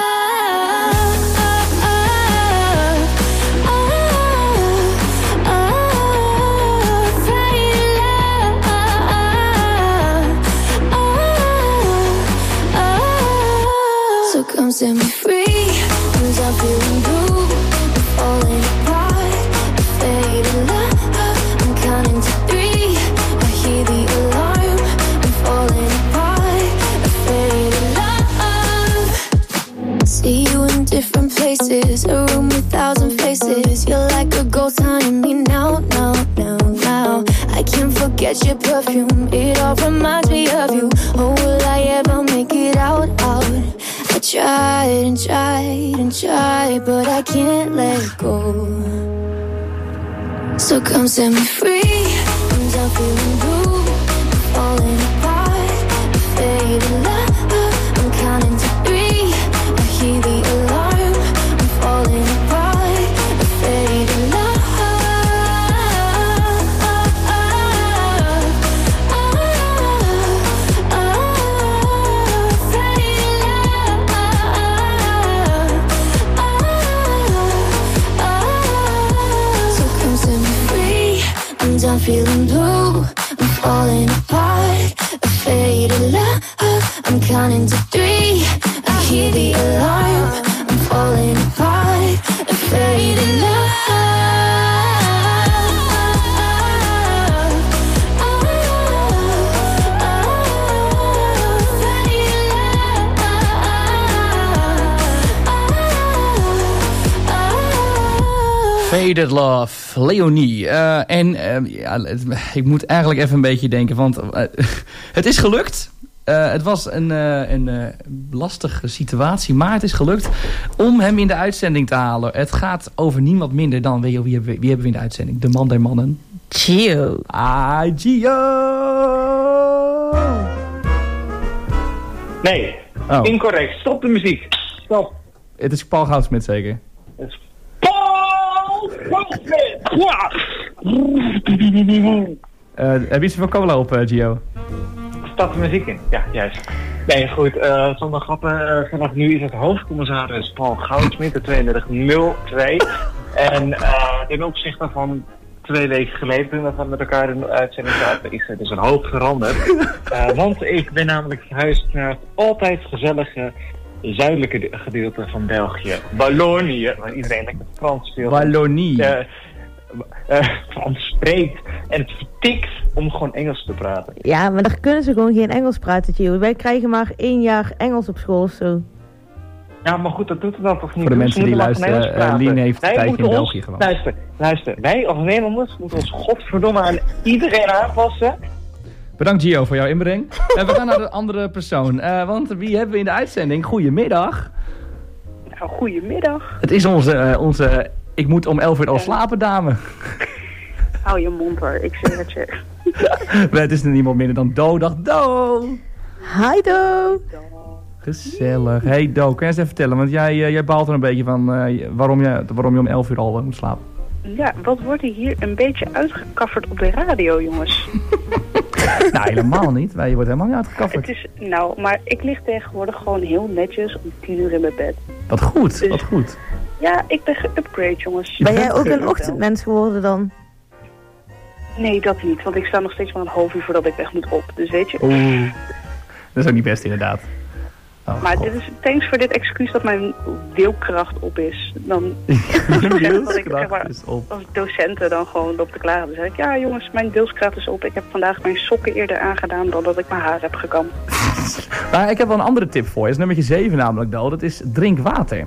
Come set me free. I'm done feeling blue. I'm falling apart. A faded love. I'm counting to three. I hear the alarm. I'm falling apart. A faded love. See you in different places. A room with thousand faces. You're like a ghost haunting me now, now, now, now. I can't forget your perfume. It all reminds me of you. Oh, will I ever make it out, out? I tried and tried and tried, but I can't let go. So come set me free. I'm done feeling blue. I'm falling apart. A faded love. I'm counting to three. I hear the alarm. I'm falling apart. A faded love. I'm feeling blue, I'm falling apart. A faded love, I'm counting to three. I hear the alarm, I'm falling apart. A faded love. Faded Love, Leonie. Uh, en uh, ja, ik moet eigenlijk even een beetje denken, want uh, het is gelukt. Uh, het was een, uh, een uh, lastige situatie, maar het is gelukt om hem in de uitzending te halen. Het gaat over niemand minder dan, wie, wie, wie hebben we in de uitzending? De man der mannen. Gio. Ah, Gio! Nee, oh. Incorrect. Stop de muziek. Stop. Het is Paul Goudsmit zeker? Het is Paul Goudsmit! Ja! Uh, heb je iets van cola op, uh, Gio? Stap de muziek in, ja, juist. Nee, goed, uh, zonder grappen, uh, vanaf nu is het hoofdcommissaris Paul Goudsmit, de tweeëndertig nul twee. En uh, ten opzichte van twee weken geleden, toen we met elkaar in de uitzending zaten, is er dus een hoop veranderd. Uh, want ik ben namelijk verhuisd naar het altijd gezellige zuidelijke gedeelte van België, Wallonië, waar iedereen lekker Frans speelt. Wallonie. Uh, uh, Frans spreekt en het vertikt om gewoon Engels te praten. Ja, maar daar kunnen ze gewoon geen Engels praten, Gio. Wij krijgen maar één jaar Engels op school of zo. Ja, maar goed, dat doet het dan toch niet. Voor de mensen die luisteren, uh, Lien heeft een tijdje in België gewoond. Luister, luister. Wij als Nederlanders moeten ons godverdomme aan iedereen aanpassen. Bedankt Gio voor jouw inbreng. En we gaan naar de andere persoon. Uh, want wie hebben we in de uitzending? Goedemiddag. Nou, goedemiddag. Het is onze, uh, onze ik moet om elf uur al slapen dame. Hou je mond hoor, ik zeg het je. Het is niemand minder dan Do. Dag Do. Hi Do. Gezellig. Hey Do, kan je eens even vertellen? Want jij, uh, jij baalt er een beetje van uh, waarom, je, waarom je om elf uur al uh, moet slapen. Ja, wat wordt er hier een beetje uitgekafferd op de radio, jongens? Nou, helemaal niet. Wij, je wordt helemaal niet uitgekafferd. Het is, nou, maar ik lig tegenwoordig gewoon heel netjes om tien uur in mijn bed. Wat goed, dus, wat goed. Ja, ik ben geupgrade, jongens. Ben jij ook een ochtendmens geworden dan? Nee, dat niet. Want ik sta nog steeds maar een half uur voordat ik weg moet op. Dus weet je... Oeh, dat is ook niet best inderdaad. Oh, maar dit is, thanks voor dit excuus dat mijn wilkracht op is. Dan dat ik zeg maar, als docenten dan gewoon op te klaren. Dan zeg ik, ja jongens, mijn wilskracht is op. Ik heb vandaag mijn sokken eerder aangedaan dan dat ik mijn haar heb gekamd. Maar ik heb wel een andere tip voor je. Dat is nummertje zeven namelijk, Dal. Dat is drink water.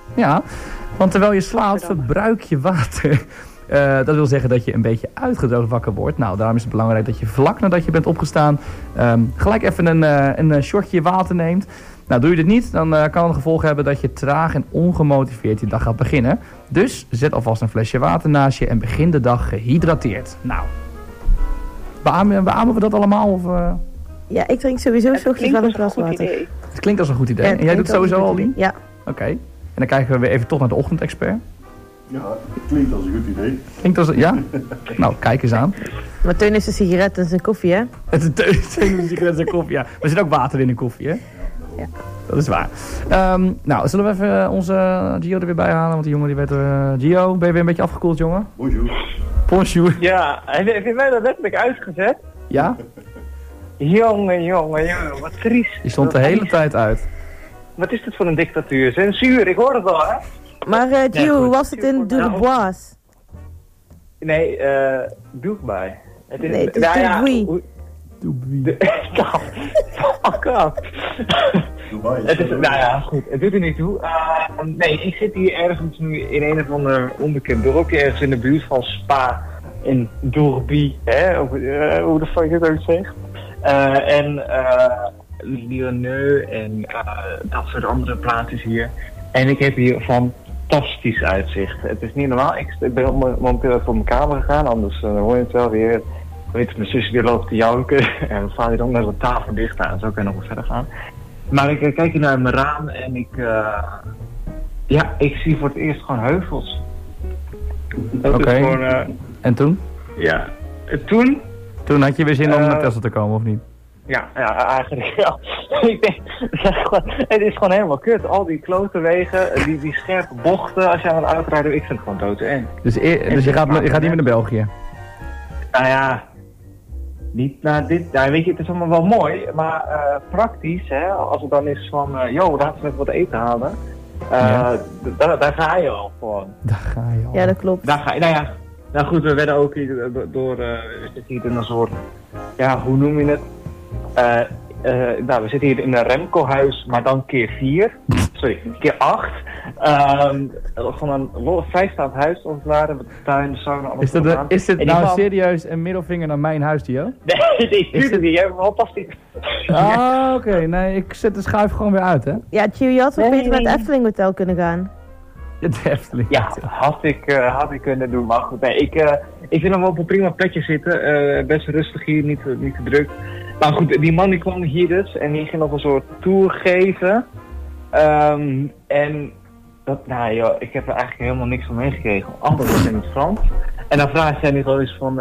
Ja, want terwijl je slaapt verbruik je water. Uh, dat wil zeggen dat je een beetje uitgedroogd wakker wordt. Nou, daarom is het belangrijk dat je vlak nadat je bent opgestaan um, gelijk even een, uh, een shotje water neemt. Nou, doe je dit niet, dan uh, kan het gevolg hebben dat je traag en ongemotiveerd je dag gaat beginnen. Dus zet alvast een flesje water naast je en begin de dag gehydrateerd. Nou, beamen, beamen we dat allemaal? Of, uh... Ja, ik drink sowieso s ochtends wel een glas water. Het klinkt als een goed idee. Ja, en jij doet het sowieso al, Lien? Ja. Oké. Okay. En dan kijken we weer even toch naar de ochtendexpert. Ja, het klinkt als een goed idee. Klinkt als een... Ja? Nou, kijk eens aan. Maar Teun is een sigaret en zijn koffie, hè? Het is Teun is een sigaret en zijn koffie, ja. Maar er zit ook water in de koffie, hè? Ja. Dat is waar. Um, nou, zullen we even onze Gio er weer bij halen? Want die jongen die werd... Uh, Gio, ben je weer een beetje afgekoeld, jongen? Bonjour. Bonjour. Ja, heb je mij dat letterlijk uitgezet? Ja? Jongen, jongen, jongen, wat triest. Die stond de hele tijd uit. Wat is dit voor een dictatuur? Censuur, ik hoor het al, hè? Maar uh, Gio, nee, hoe was het in Dourbois? Nee, eh, uh, Dubai. Het is, nee, het is nou ja, Dubai. Dubai. Fuck off. Het is, nou ja, goed, het doet er niet toe. Uh, nee, ik zit hier ergens nu in een of ander onbekend dorpje, ergens in de buurt van Spa in Dorby, hè, of, uh, hoe de fuck je het ook zegt. Uh, en uh, Lyonnais en uh, dat soort andere plaatsen hier. En ik heb hier fantastisch uitzicht. Het is niet normaal. Ik ben momenteel even op mijn kamer gegaan, anders uh, hoor je het wel weer. Weet je, mijn zus weer loopt te janken en dan staat hij dan met de tafel dicht aan. Zo kan je nog wat verder gaan. Maar ik uh, kijk hier naar mijn raam en ik, uh, ja, ik zie voor het eerst gewoon heuvels. Oké, okay. uh, en toen? Ja, en toen? Toen had je weer zin om uh, naar Texel te komen, of niet? Ja, ja, eigenlijk ja. Ik denk, het is, gewoon, het is gewoon helemaal kut. Al die klote wegen, die, die scherpe bochten, als je aan het uitrijden, ik vind het gewoon doodeng. Dus, e dus je, gaat, je gaat niet meer naar België? Nou ja, niet naar dit, nou weet je, het is allemaal wel mooi, maar uh, praktisch, hè, als het dan is van, uh, joh, laten we even wat eten halen, uh, ja. daar, daar ga je al gewoon. Daar ga je al. Ja, dat klopt. Daar ga je, nou ja, nou goed, we werden ook hier door, uh, we zitten hier in een soort, ja, hoe noem je het? Uh, uh, nou, we zitten hier in een Remco-huis, maar dan keer vier. Sorry, keer acht. Um, gewoon een vrijstaand huis, als het ware, met de tuin, de sauna, alles. Is, dat de, is dit nou man... serieus een middelvinger naar mijn huis, Dio? Nee, die stuurt het niet. Jij hebt wel fantastisch. Ah, oké. Okay. Nee, ik zet de schuif gewoon weer uit, hè? Ja, Gio, je had wel nee, beter naar het Efteling Hotel kunnen gaan. Het Efteling Ja, had ik, uh, had ik kunnen doen. Maar goed, nee, ik, uh, ik vind hem wel op een prima plekje zitten. Uh, best rustig hier, niet, niet te druk. Maar goed, die man die kwam hier dus en die ging nog een soort tour geven. Um, en dat, nou joh, ik heb er eigenlijk helemaal niks van meegekregen. Alles was in het Frans. En dan vraagt hij nu gewoon eens van, uh,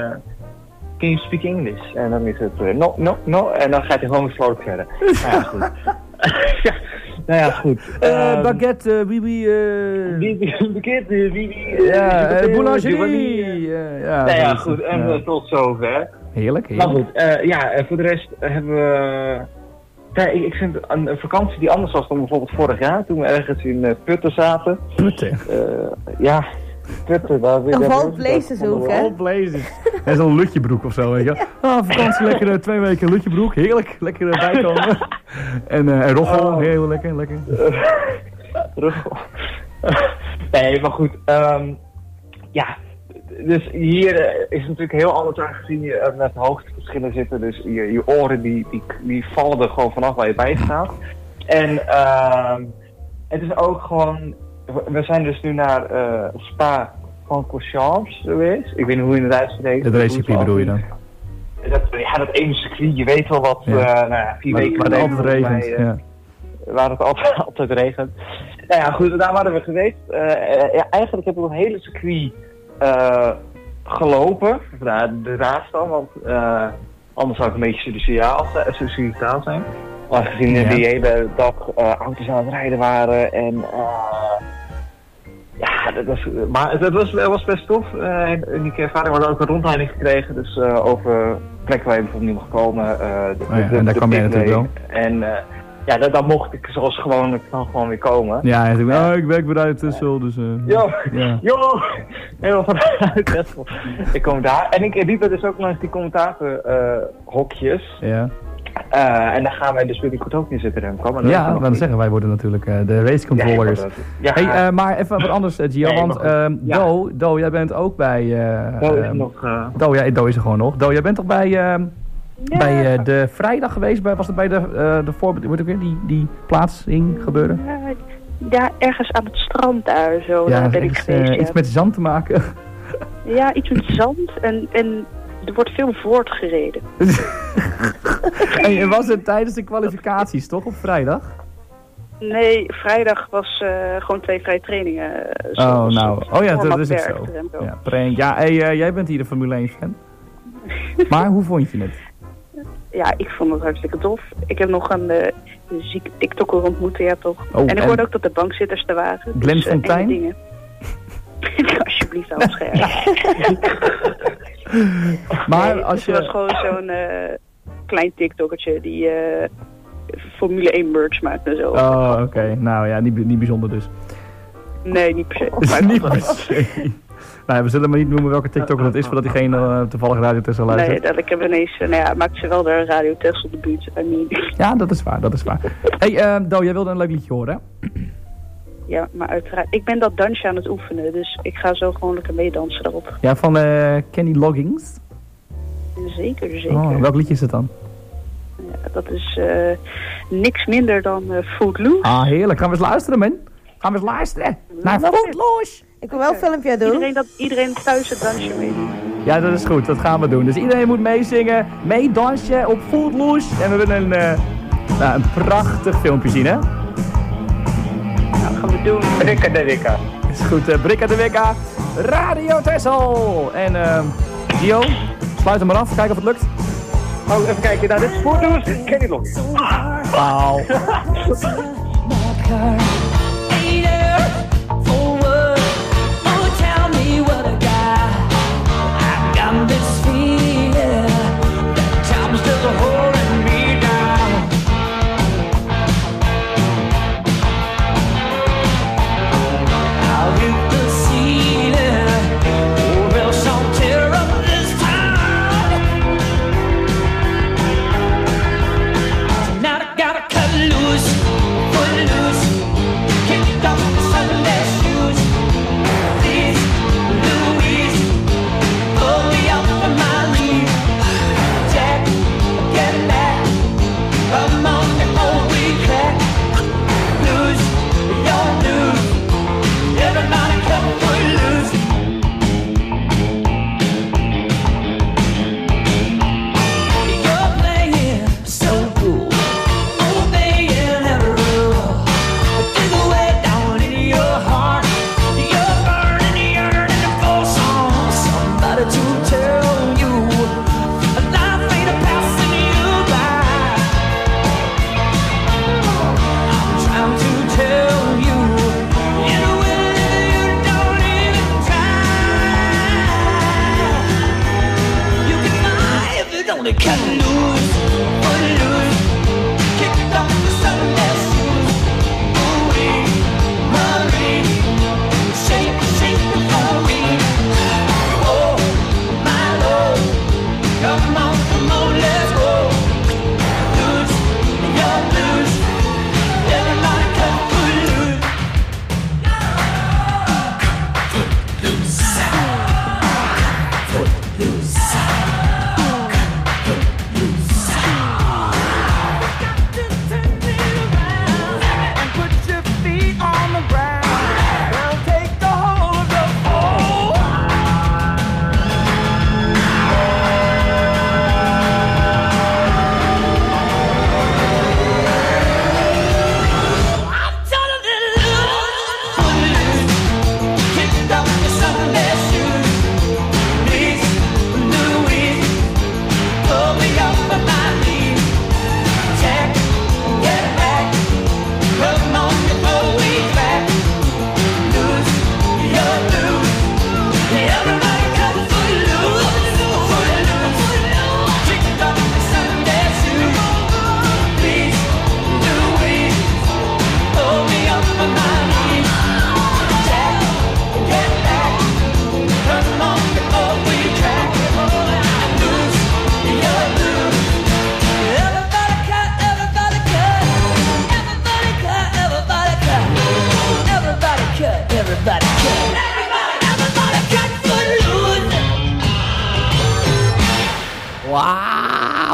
can you speak English? En dan is het, uh, no, no, no. En dan gaat hij gewoon weer vrolijk verder. Nou ja, goed. ja, nou ja, goed. Uh, um, baguette, uh, oui, oui. Uh... Baguette, oui, oui. Ja, uh, boulangerie. Uh, ja, nou ja, goed. En uh, tot zover. Heerlijk, heerlijk. Maar goed, uh, ja, voor de rest hebben we... Ja, ik, ik vind een, een vakantie die anders was dan bijvoorbeeld vorig jaar, toen we ergens in uh, Putten zaten. Putten? Uh, ja, Putten. Daar weer. Of Walt Blazes ook, hè? Walt Blazes. Dat is een Lutjebroek of zo, weet je. Ah, vakantie, lekker uh, twee weken Lutjebroek, heerlijk. Lekker uh, bijkomen. en, uh, en Roggel, oh. heel lekker, lekker. Uh, Roggel. nee, maar goed. Um, ja, dus hier uh, is het natuurlijk heel anders aangezien je uh, met hoogteverschillen zitten. Dus je, je oren die, die, die vallen er gewoon vanaf waar je bij staat. En uh, het is ook gewoon... We zijn dus nu naar uh, Spa Francorchamps geweest. Ik weet niet hoe je het uitspreekt. Het racecircuit bedoel je dan? Dat, ja, dat ene circuit. Je weet wel wat... Ja. Uh, nou ja, vier maar, weken waar het altijd regent. Mij, uh, ja. Waar het altijd, altijd regent. Nou ja, goed. Daar waren we geweest. Uh, uh, ja, eigenlijk heb ik het hele circuit... Uh, gelopen, nou, de raad dan, want uh, anders zou ik een beetje suicidaal, suicidaal zijn. Maar gezien ja. die hele dag uh, auto's aan het rijden waren en uh, ja, dat was, maar het was, was best tof. Uh, en die ervaring had ook een rondleiding gekregen, dus uh, over plekken waar je bijvoorbeeld niet mag komen. Uh, de, oh ja, de, en daar de kwam jij natuurlijk wel. En uh, ja, dan, dan mocht ik zoals gewoon, ik kan gewoon weer komen. Ja, en toen, oh, ik werk bij Texel, dus... Uh, yo, ja. yo, helemaal vanuit Texel. Ik kom daar. En ik liep er dus ook langs die commentatorhokjes. Uh, ja. Uh, en daar gaan wij dus binnenkort ook in zitten, Remco. Maar ja, dan zeggen wij worden natuurlijk uh, de race controllers. Ja, ja, hey, uh, maar even wat anders, uh, Gio, nee, want uh, ja. Do, Do, jij bent ook bij... Uh, Do is uh, nog... Uh... Do, ja, Do is er gewoon nog. Do, jij bent toch bij, uh, ja. bij uh, de vrijdag geweest? Bij, was het bij de, uh, de voor, wordt ook weer die, die plaatsing gebeuren? Ja, ja, ergens aan het strand daar zo. Ja, daar ben ik geweest, uh, ja. Iets met zand te maken. Ja, iets met zand en... en er wordt veel voortgereden. En was het tijdens de kwalificaties, toch? Op vrijdag? Nee, vrijdag was uh, gewoon twee vrije trainingen. Uh, oh, nou. Oh ja, dat is het zo. Ja, train. ja hey, uh, jij bent hier de Formule één fan. Maar hoe vond je het? Ja, ik vond het hartstikke tof. Ik heb nog een uh, zieke TikToker ontmoet, ja toch. Oh, en ik en... hoorde ook dat de bankzitters er waren. Glenn dus, uh, Fontijn? dingen. Alsjeblieft, afscherm. Maar nee, als je... Het was gewoon zo'n uh, klein TikTokertje die uh, Formule één merch maakt en zo. Oh, oké. Okay. Nou ja, niet, niet bijzonder dus. Nee, niet per se. Maar niet per se. Nou, we zullen maar niet noemen welke TikToker dat is, voordat hij geen uh, toevallig Radio Tesla luistert. Nee, dat ik heb ineens... Uh, nou ja, maakt ze wel de Radio Tesla debuut. I mean. Ja, dat is waar, dat is waar. Hey, uh, Do, jij wilde een leuk liedje horen, hè? Ja, maar uiteraard. Ik ben dat dansje aan het oefenen, dus ik ga zo gewoon lekker meedansen daarop. Ja, van uh, Kenny Loggins? Zeker, zeker. Oh, welk liedje is het dan? Ja, dat is uh, niks minder dan uh, Footloose. Ah, heerlijk. Gaan we eens luisteren, man. Gaan we eens luisteren naar Footloose. Ik wil wel een filmpje doen. Iedereen, dat, iedereen thuis het dansje meedoen. Ja, dat is goed. Dat gaan we doen. Dus iedereen moet meezingen, meedansen op Footloose. En we willen een, uh, nou, een prachtig filmpje zien, hè? Nou, gaan we doen. Bricka de Wicca. Is goed, uh, Bricka de Wicca. Radio Tessel. En uh, Gio, sluit hem maar af. Kijken of het lukt. Oh, even kijken. Nou, dit is Footloose. Kenny Loggins. Wauw. Now I gotta cut loose, foot loose.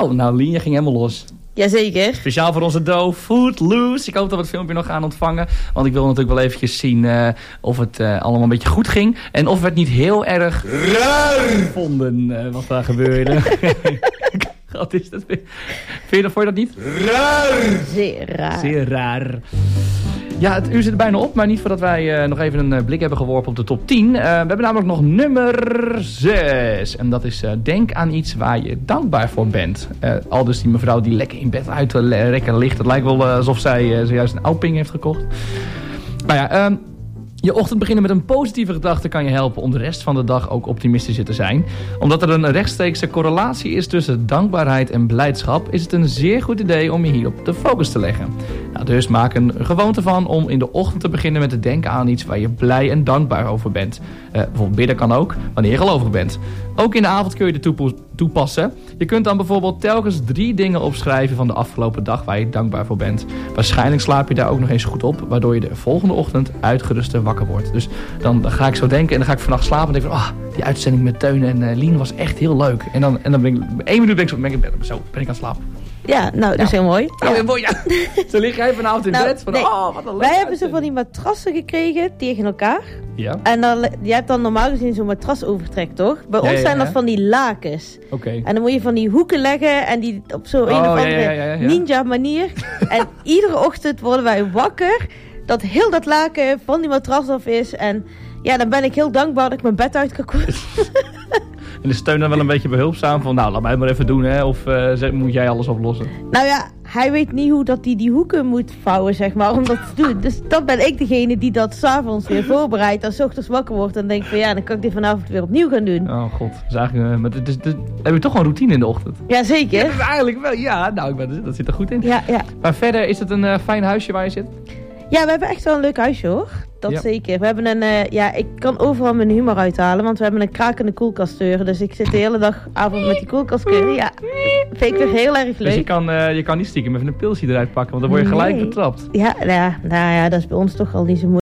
Oh, nou Lien, je ging helemaal los. Jazeker. Speciaal voor onze Do, Footloose. Ik hoop dat we het filmpje nog gaan ontvangen. Want ik wil natuurlijk wel eventjes zien uh, of het uh, allemaal een beetje goed ging. En of we het niet heel erg raar vonden uh, wat daar gebeurde. Wat is dat? Vind je, dat, vond je dat niet? Raar. Zeer raar. Zeer raar. Ja, het uur zit er bijna op, maar niet voordat wij uh, nog even een uh, blik hebben geworpen op de top tien. Uh, we hebben namelijk nog nummer zes. En dat is uh, denk aan iets waar je dankbaar voor bent. Uh, al dus die mevrouw die lekker in bed uit te rekken ligt. Het lijkt wel uh, alsof zij uh, zojuist een Alping heeft gekocht. Maar ja, um, je ochtend beginnen met een positieve gedachte kan je helpen om de rest van de dag ook optimistischer te zijn. Omdat er een rechtstreekse correlatie is tussen dankbaarheid en blijdschap, is het een zeer goed idee om je hierop de focus te leggen. Nou, dus maak een gewoonte van om in de ochtend te beginnen met te denken aan iets waar je blij en dankbaar over bent. Uh, bijvoorbeeld bidden kan ook, wanneer je gelovig bent. Ook in de avond kun je dit toepo- toepassen. Je kunt dan bijvoorbeeld telkens drie dingen opschrijven van de afgelopen dag waar je dankbaar voor bent. Waarschijnlijk slaap je daar ook nog eens goed op, waardoor je de volgende ochtend uitgeruster wakker wordt. Dus dan, dan ga ik zo denken en dan ga ik vannacht slapen en denk van, ah, die uitzending met Teun en uh, Lien was echt heel leuk. En dan, en dan ben ik, één minuut ben ik zo, ben ik, zo ben ik aan het slapen. Ja, nou, dat is heel mooi. Nou, heel mooi, ja. Zo lig jij vanavond in nou, bed. Van, nee. oh, wat een leuk. Wij hebben zo van die matrassen gekregen tegen elkaar. Ja. En dan, je hebt dan normaal gezien zo'n matrasovertrek, toch? Bij Ja, ons ja, zijn ja. dat van die lakens. Oké. Okay. En dan moet je van die hoeken leggen en die op zo'n Oh, een of ja, andere ja, ja, ja, ja. ninja manier. En iedere ochtend worden wij wakker dat heel dat laken van die matras af is. En ja, dan ben ik heel dankbaar dat ik mijn bed uit kan komen. En de steun dan wel een beetje behulpzaam van, nou, laat mij het maar even doen, hè. Of uh, zeg, moet jij alles oplossen? Nou ja, hij weet niet hoe dat hij die hoeken moet vouwen, zeg maar, om dat te doen. Dus dan ben ik degene die dat 's avonds weer voorbereidt. En 's ochtends wakker wordt en denkt van ja, dan kan ik dit vanavond weer opnieuw gaan doen. Oh god, dat is eigenlijk, uh, maar dit is, dit, heb je toch gewoon routine in de ochtend? Jazeker. Ja, eigenlijk wel, ja. Nou, ik ben, dat zit er goed in. Ja, ja. Maar verder, is het een uh, fijn huisje waar je zit? Ja, we hebben echt wel een leuk huisje, hoor. Dat ja. zeker. We hebben een, uh, ja, ik kan overal mijn humor uithalen, want we hebben een krakende koelkastdeur. Dus ik zit de hele dag avond met die koelkastkeur. Ja, vind ik weer heel erg leuk. Dus je kan, uh, je kan niet stiekem even een pilsje eruit pakken, want dan word je gelijk nee. betrapt. Ja, nou ja, nou ja, dat is bij ons toch al niet zo moeilijk.